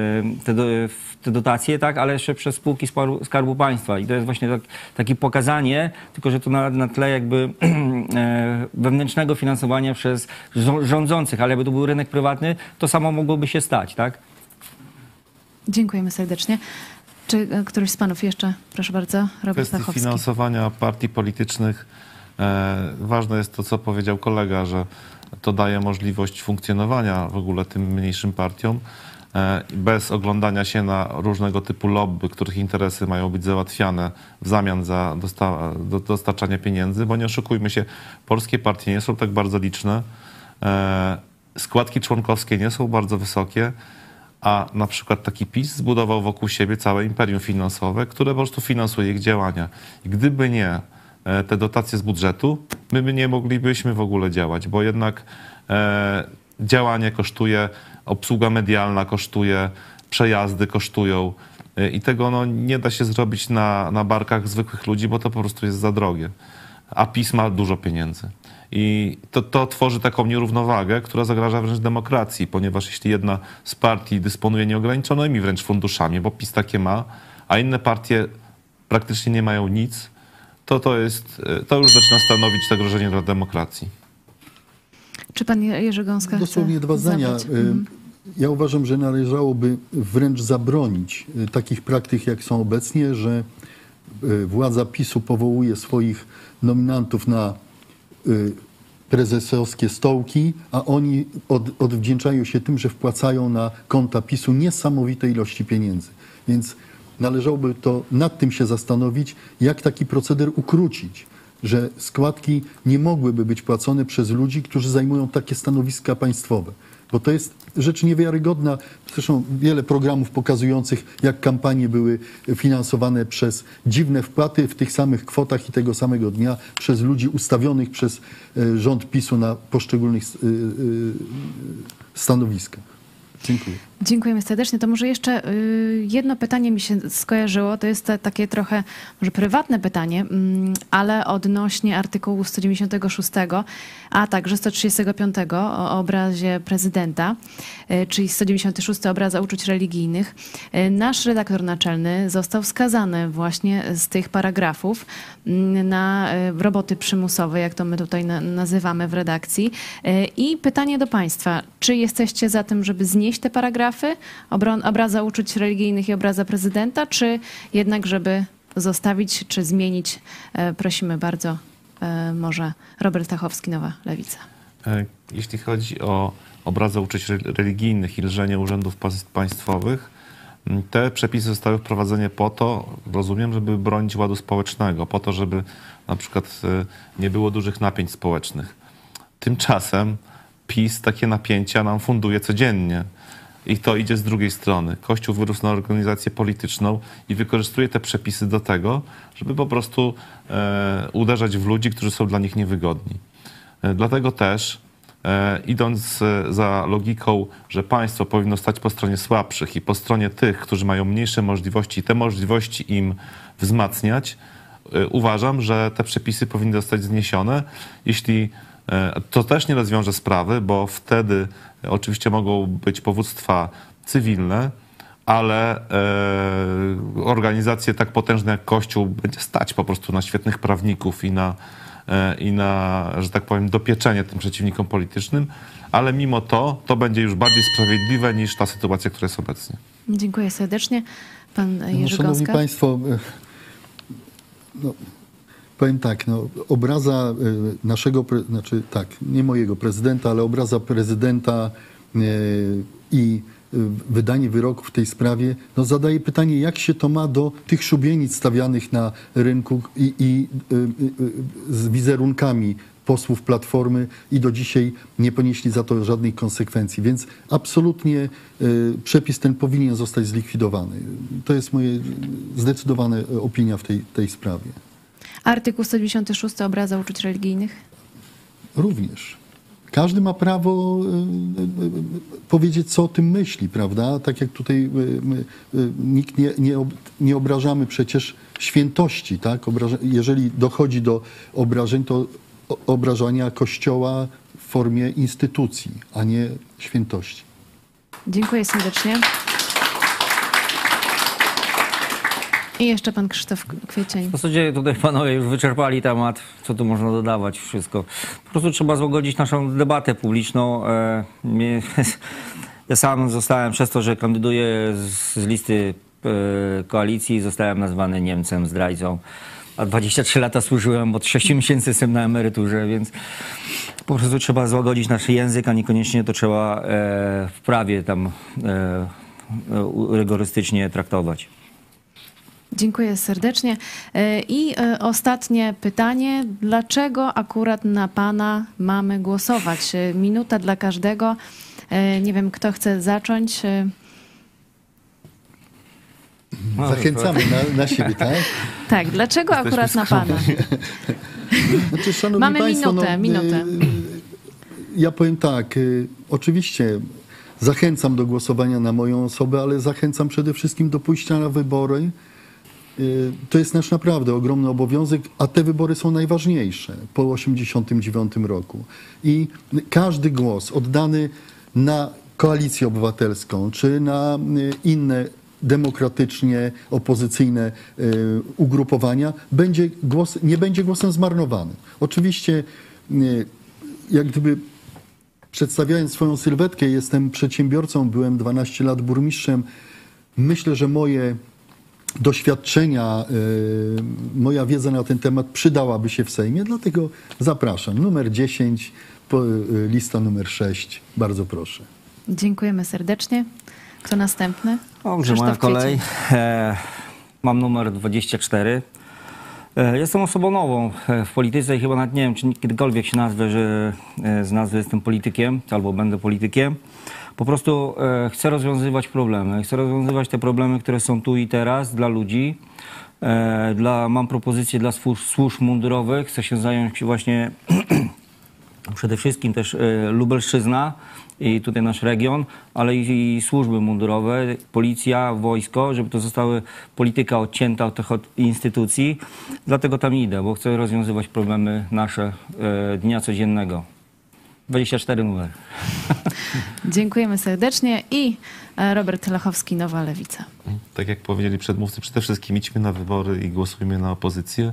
te dotacje, tak, ale jeszcze przez spółki Skarbu Państwa. I to jest właśnie takie pokazanie, tylko że to na tle jakby wewnętrznego finansowania przez rządzących, ale jakby to był rynek prywatny, to samo mogłoby się stać, tak? Dziękujemy serdecznie. Czy któryś z panów jeszcze? Proszę bardzo, Robert Stachowski. W kwestii finansowania partii politycznych ważne jest to, co powiedział kolega, że to daje możliwość funkcjonowania w ogóle tym mniejszym partiom bez oglądania się na różnego typu lobby, których interesy mają być załatwiane w zamian za dostarczanie pieniędzy, bo nie oszukujmy się, polskie partie nie są tak bardzo liczne, składki członkowskie nie są bardzo wysokie, a na przykład taki PiS zbudował wokół siebie całe imperium finansowe, które po prostu finansuje ich działania. I gdyby nie te dotacje z budżetu, my nie moglibyśmy w ogóle działać, bo jednak działanie kosztuje, obsługa medialna kosztuje, przejazdy kosztują i tego nie da się zrobić na barkach zwykłych ludzi, bo to po prostu jest za drogie. A PiS ma dużo pieniędzy. I to tworzy taką nierównowagę, która zagraża wręcz demokracji, ponieważ jeśli jedna z partii dysponuje nieograniczonymi wręcz funduszami, bo PiS takie ma, a inne partie praktycznie nie mają nic, to już zaczyna stanowić zagrożenie dla demokracji. Czy pan Jerzy Gąska chce dosłownie dwa zdania. Ja uważam, że należałoby wręcz zabronić takich praktyk, jak są obecnie, że władza PiS-u powołuje swoich nominantów na prezesowskie stołki, a oni odwdzięczają się tym, że wpłacają na konta PiS-u niesamowite ilości pieniędzy. Więc należałoby nad tym się zastanowić, jak taki proceder ukrócić, że składki nie mogłyby być płacone przez ludzi, którzy zajmują takie stanowiska państwowe. Bo to jest rzecz niewiarygodna. Zresztą wiele programów pokazujących, jak kampanie były finansowane przez dziwne wpłaty w tych samych kwotach i tego samego dnia przez ludzi ustawionych przez rząd PiS-u na poszczególnych stanowiskach. Dziękuję. Dziękujemy serdecznie. To może jeszcze jedno pytanie mi się skojarzyło. To jest takie trochę może prywatne pytanie, ale odnośnie artykułu 196, a także 135 o obrazie prezydenta, czyli 196 obraza uczuć religijnych. Nasz redaktor naczelny został skazany właśnie z tych paragrafów na roboty przymusowe, jak to my tutaj nazywamy w redakcji. I pytanie do państwa, czy jesteście za tym, żeby znieść te paragrafy, obraza uczuć religijnych i obraza prezydenta, czy jednak, żeby zostawić, czy zmienić? Prosimy bardzo, może Robert Stachowski, Nowa Lewica. Jeśli chodzi o obrazy uczuć religijnych i lżenie urzędów państwowych, Te przepisy zostały wprowadzone po to, rozumiem, żeby bronić ładu społecznego, po to, żeby na przykład nie było dużych napięć społecznych. Tymczasem PiS takie napięcia nam funduje codziennie. I to idzie z drugiej strony. Kościół wyrósł na organizację polityczną i wykorzystuje te przepisy do tego, żeby po prostu uderzać w ludzi, którzy są dla nich niewygodni. Dlatego też, idąc za logiką, że państwo powinno stać po stronie słabszych i po stronie tych, którzy mają mniejsze możliwości i te możliwości im wzmacniać, uważam, że te przepisy powinny zostać zniesione. Jeśli to też nie rozwiąże sprawy, bo wtedy oczywiście mogą być powództwa cywilne, ale organizacje tak potężne jak Kościół będzie stać po prostu na świetnych prawników i na, że tak powiem, dopieczenie tym przeciwnikom politycznym, ale mimo to będzie już bardziej sprawiedliwe niż ta sytuacja, która jest obecnie. Dziękuję serdecznie. Pan Jerzy Szanowni Gąska. Państwo, powiem tak, obraza naszego, znaczy tak, nie mojego prezydenta, ale obraza prezydenta i wydanie wyroku w tej sprawie, zadaje pytanie, jak się to ma do tych szubienic stawianych na rynku i z wizerunkami posłów Platformy i do dzisiaj nie ponieśli za to żadnych konsekwencji. Więc absolutnie przepis ten powinien zostać zlikwidowany. To jest moja zdecydowana opinia w tej sprawie. Artykuł 196 obraza uczuć religijnych? Również. Każdy ma prawo powiedzieć, co o tym myśli, prawda? Tak jak tutaj nikt nie obrażamy przecież świętości, tak? Jeżeli dochodzi do obrażeń, to obrażania Kościoła w formie instytucji, a nie świętości. Dziękuję serdecznie. I jeszcze pan Krzysztof Kwiecień. W zasadzie tutaj panowie już wyczerpali temat, co tu można dodawać, wszystko. Po prostu trzeba złagodzić naszą debatę publiczną. Ja sam zostałem przez to, że kandyduję z listy koalicji, zostałem nazwany Niemcem, zdrajcą. A 23 lata służyłem, od 6 miesięcy jestem na emeryturze, więc po prostu trzeba złagodzić nasz język, a niekoniecznie to trzeba w prawie tam rygorystycznie traktować. Dziękuję serdecznie. I ostatnie pytanie. Dlaczego akurat na pana mamy głosować? Minuta dla każdego. Nie wiem, kto chce zacząć. Zachęcamy na siebie, tak? Tak, dlaczego akurat na pana? Znaczy, szanowni Mamy państwo, minutę. Ja powiem tak, oczywiście zachęcam do głosowania na moją osobę, ale zachęcam przede wszystkim do pójścia na wybory. To jest nasz naprawdę ogromny obowiązek, a te wybory są najważniejsze po 1989 roku. I każdy głos oddany na Koalicję Obywatelską czy na inne demokratycznie opozycyjne ugrupowania nie będzie głosem zmarnowanym. Oczywiście jak gdyby przedstawiając swoją sylwetkę, jestem przedsiębiorcą, byłem 12 lat burmistrzem. Myślę, że moje doświadczenia, moja wiedza na ten temat przydałaby się w Sejmie, dlatego zapraszam. Numer 10, lista numer 6. Bardzo proszę. Dziękujemy serdecznie. Kto następny? Dobrze, moja kolej. Mam numer 24. Jestem osobą nową w polityce i chyba nawet nie wiem, czy kiedykolwiek się nazwę, że z nazwy jestem politykiem albo będę politykiem. Po prostu chcę rozwiązywać problemy. Chcę rozwiązywać te problemy, które są tu i teraz dla ludzi. Mam propozycje dla służb mundurowych. Chcę się zająć właśnie przede wszystkim też Lubelszczyzna i tutaj nasz region, ale i służby mundurowe, policja, wojsko, żeby to zostały polityka odcięta od tych instytucji. Dlatego tam idę, bo chcę rozwiązywać problemy nasze dnia codziennego. 24 numer. Dziękujemy serdecznie. I Robert Lechowski, Nowa Lewica. Tak jak powiedzieli przedmówcy, przede wszystkim idźmy na wybory i głosujmy na opozycję.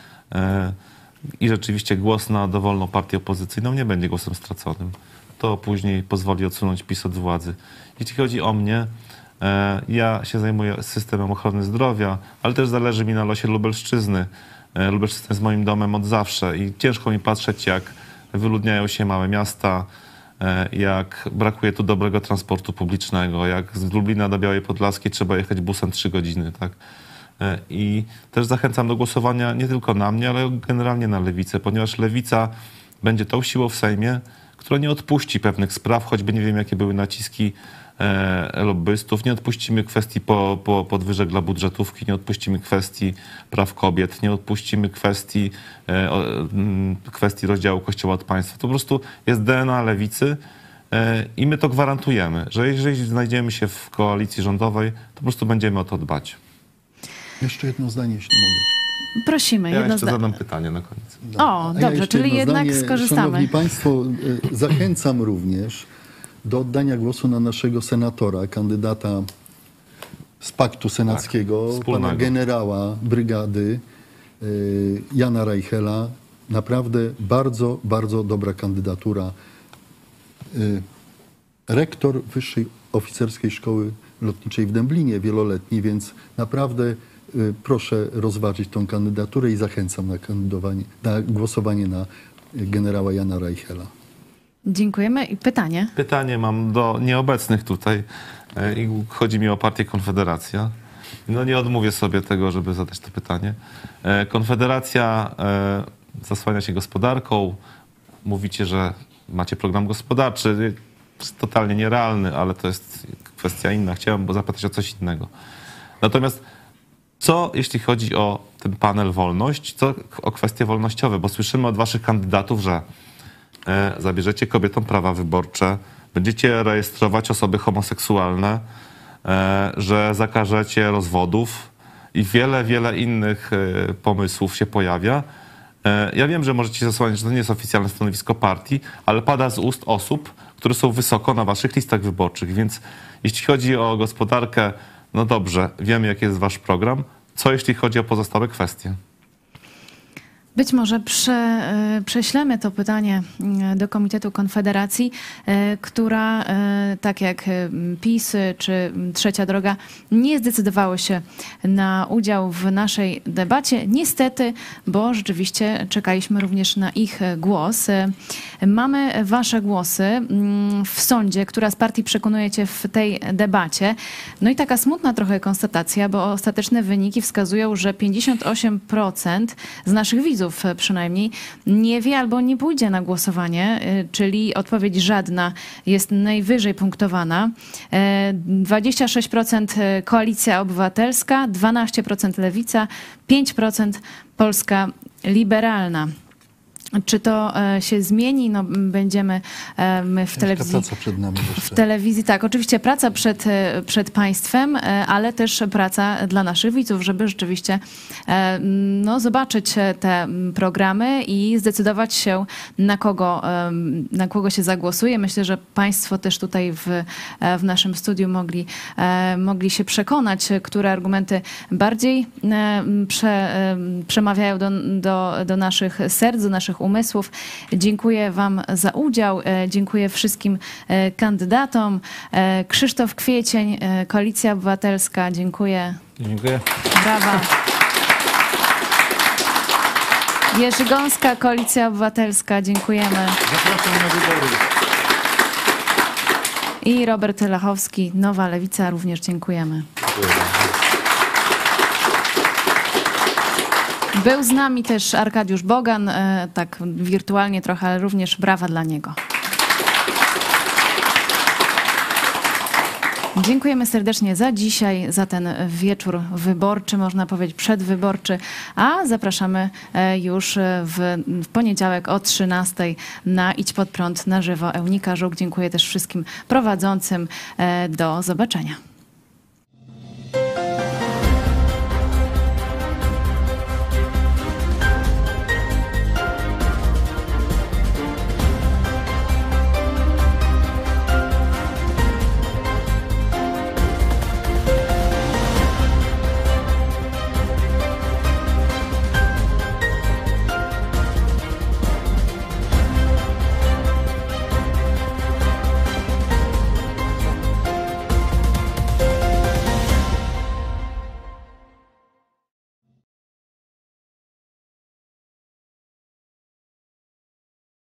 I rzeczywiście głos na dowolną partię opozycyjną nie będzie głosem straconym. To później pozwoli odsunąć PiS od władzy. Jeśli chodzi o mnie, ja się zajmuję systemem ochrony zdrowia, ale też zależy mi na losie Lubelszczyzny. Lubelszczyzna jest moim domem od zawsze i ciężko mi patrzeć, jak wyludniają się małe miasta, jak brakuje tu dobrego transportu publicznego, jak z Lublina do Białej Podlaskiej trzeba jechać busem 3 godziny, tak? I też zachęcam do głosowania nie tylko na mnie, ale generalnie na Lewicę, ponieważ Lewica będzie tą siłą w Sejmie, która nie odpuści pewnych spraw, choćby nie wiem, jakie były naciski lobbystów. Nie odpuścimy kwestii podwyżek dla budżetówki, nie odpuścimy kwestii praw kobiet, nie odpuścimy kwestii rozdziału Kościoła od państwa. To po prostu jest DNA Lewicy i my to gwarantujemy, że jeżeli znajdziemy się w koalicji rządowej, to po prostu będziemy o to dbać. Jeszcze jedno zdanie, jeśli mogę. Prosimy. Ja jeszcze zadam pytanie na koniec. O, dobrze, czyli jednak skorzystamy. Szanowni Państwo, zachęcam również do oddania głosu na naszego senatora, kandydata z Paktu Senackiego, pana generała brygady Jana Reichela. Naprawdę bardzo, bardzo dobra kandydatura. Rektor Wyższej Oficerskiej Szkoły Lotniczej w Dęblinie, wieloletni, więc naprawdę proszę rozważyć tą kandydaturę i zachęcam na głosowanie na generała Jana Reichela. Dziękujemy. I pytanie? Pytanie mam do nieobecnych tutaj i chodzi mi o partię Konfederacja. No nie odmówię sobie tego, żeby zadać to pytanie. Konfederacja zasłania się gospodarką. Mówicie, że macie program gospodarczy. Jest totalnie nierealny, ale to jest kwestia inna. Chciałem zapytać o coś innego. Natomiast co jeśli chodzi o ten panel wolność, co o kwestie wolnościowe? Bo słyszymy od waszych kandydatów, że zabierzecie kobietom prawa wyborcze, będziecie rejestrować osoby homoseksualne, że zakażecie rozwodów i wiele, wiele innych pomysłów się pojawia. Ja wiem, że możecie zasłaniać, że to nie jest oficjalne stanowisko partii, ale pada z ust osób, które są wysoko na waszych listach wyborczych. Więc jeśli chodzi o gospodarkę, no dobrze, wiemy, jaki jest wasz program. Co jeśli chodzi o pozostałe kwestie? Być może prześlemy to pytanie do Komitetu Konfederacji, która, tak jak PiS czy Trzecia Droga, nie zdecydowały się na udział w naszej debacie. Niestety, bo rzeczywiście czekaliśmy również na ich głos. Mamy wasze głosy w sądzie, która z partii przekonuje cię w tej debacie. No i taka smutna trochę konstatacja, bo ostateczne wyniki wskazują, że 58% z naszych widzów przynajmniej nie wie albo nie pójdzie na głosowanie, czyli odpowiedź żadna jest najwyżej punktowana. 26% Koalicja Obywatelska, 12% Lewica, 5% Polska Liberalna. Czy to się zmieni? No, będziemy my w telewizji. Praca przed nami jeszcze. W telewizji, tak, oczywiście praca przed państwem, ale też praca dla naszych widzów, żeby rzeczywiście no, zobaczyć te programy i zdecydować się, na kogo się zagłosuje. Myślę, że państwo też tutaj w naszym studiu mogli się przekonać, które argumenty bardziej przemawiają do naszych serc, do naszych umysłów. Dziękuję wam za udział. Dziękuję wszystkim kandydatom. Krzysztof Kwiecień, Koalicja Obywatelska. Dziękuję. Dziękuję. Brawa. Jerzy Gąska, Koalicja Obywatelska. Dziękujemy. Zapraszam na wybory. I Robert Lachowski, Nowa Lewica. Również dziękujemy. Był z nami też Arkadiusz Bogan, tak wirtualnie trochę, ale również brawa dla niego. Dziękujemy serdecznie za dzisiaj, za ten wieczór wyborczy, można powiedzieć przedwyborczy, a zapraszamy już w poniedziałek o 13:00 na Idź Pod Prąd na żywo. Eunika Żuk. Dziękuję też wszystkim prowadzącym. Do zobaczenia.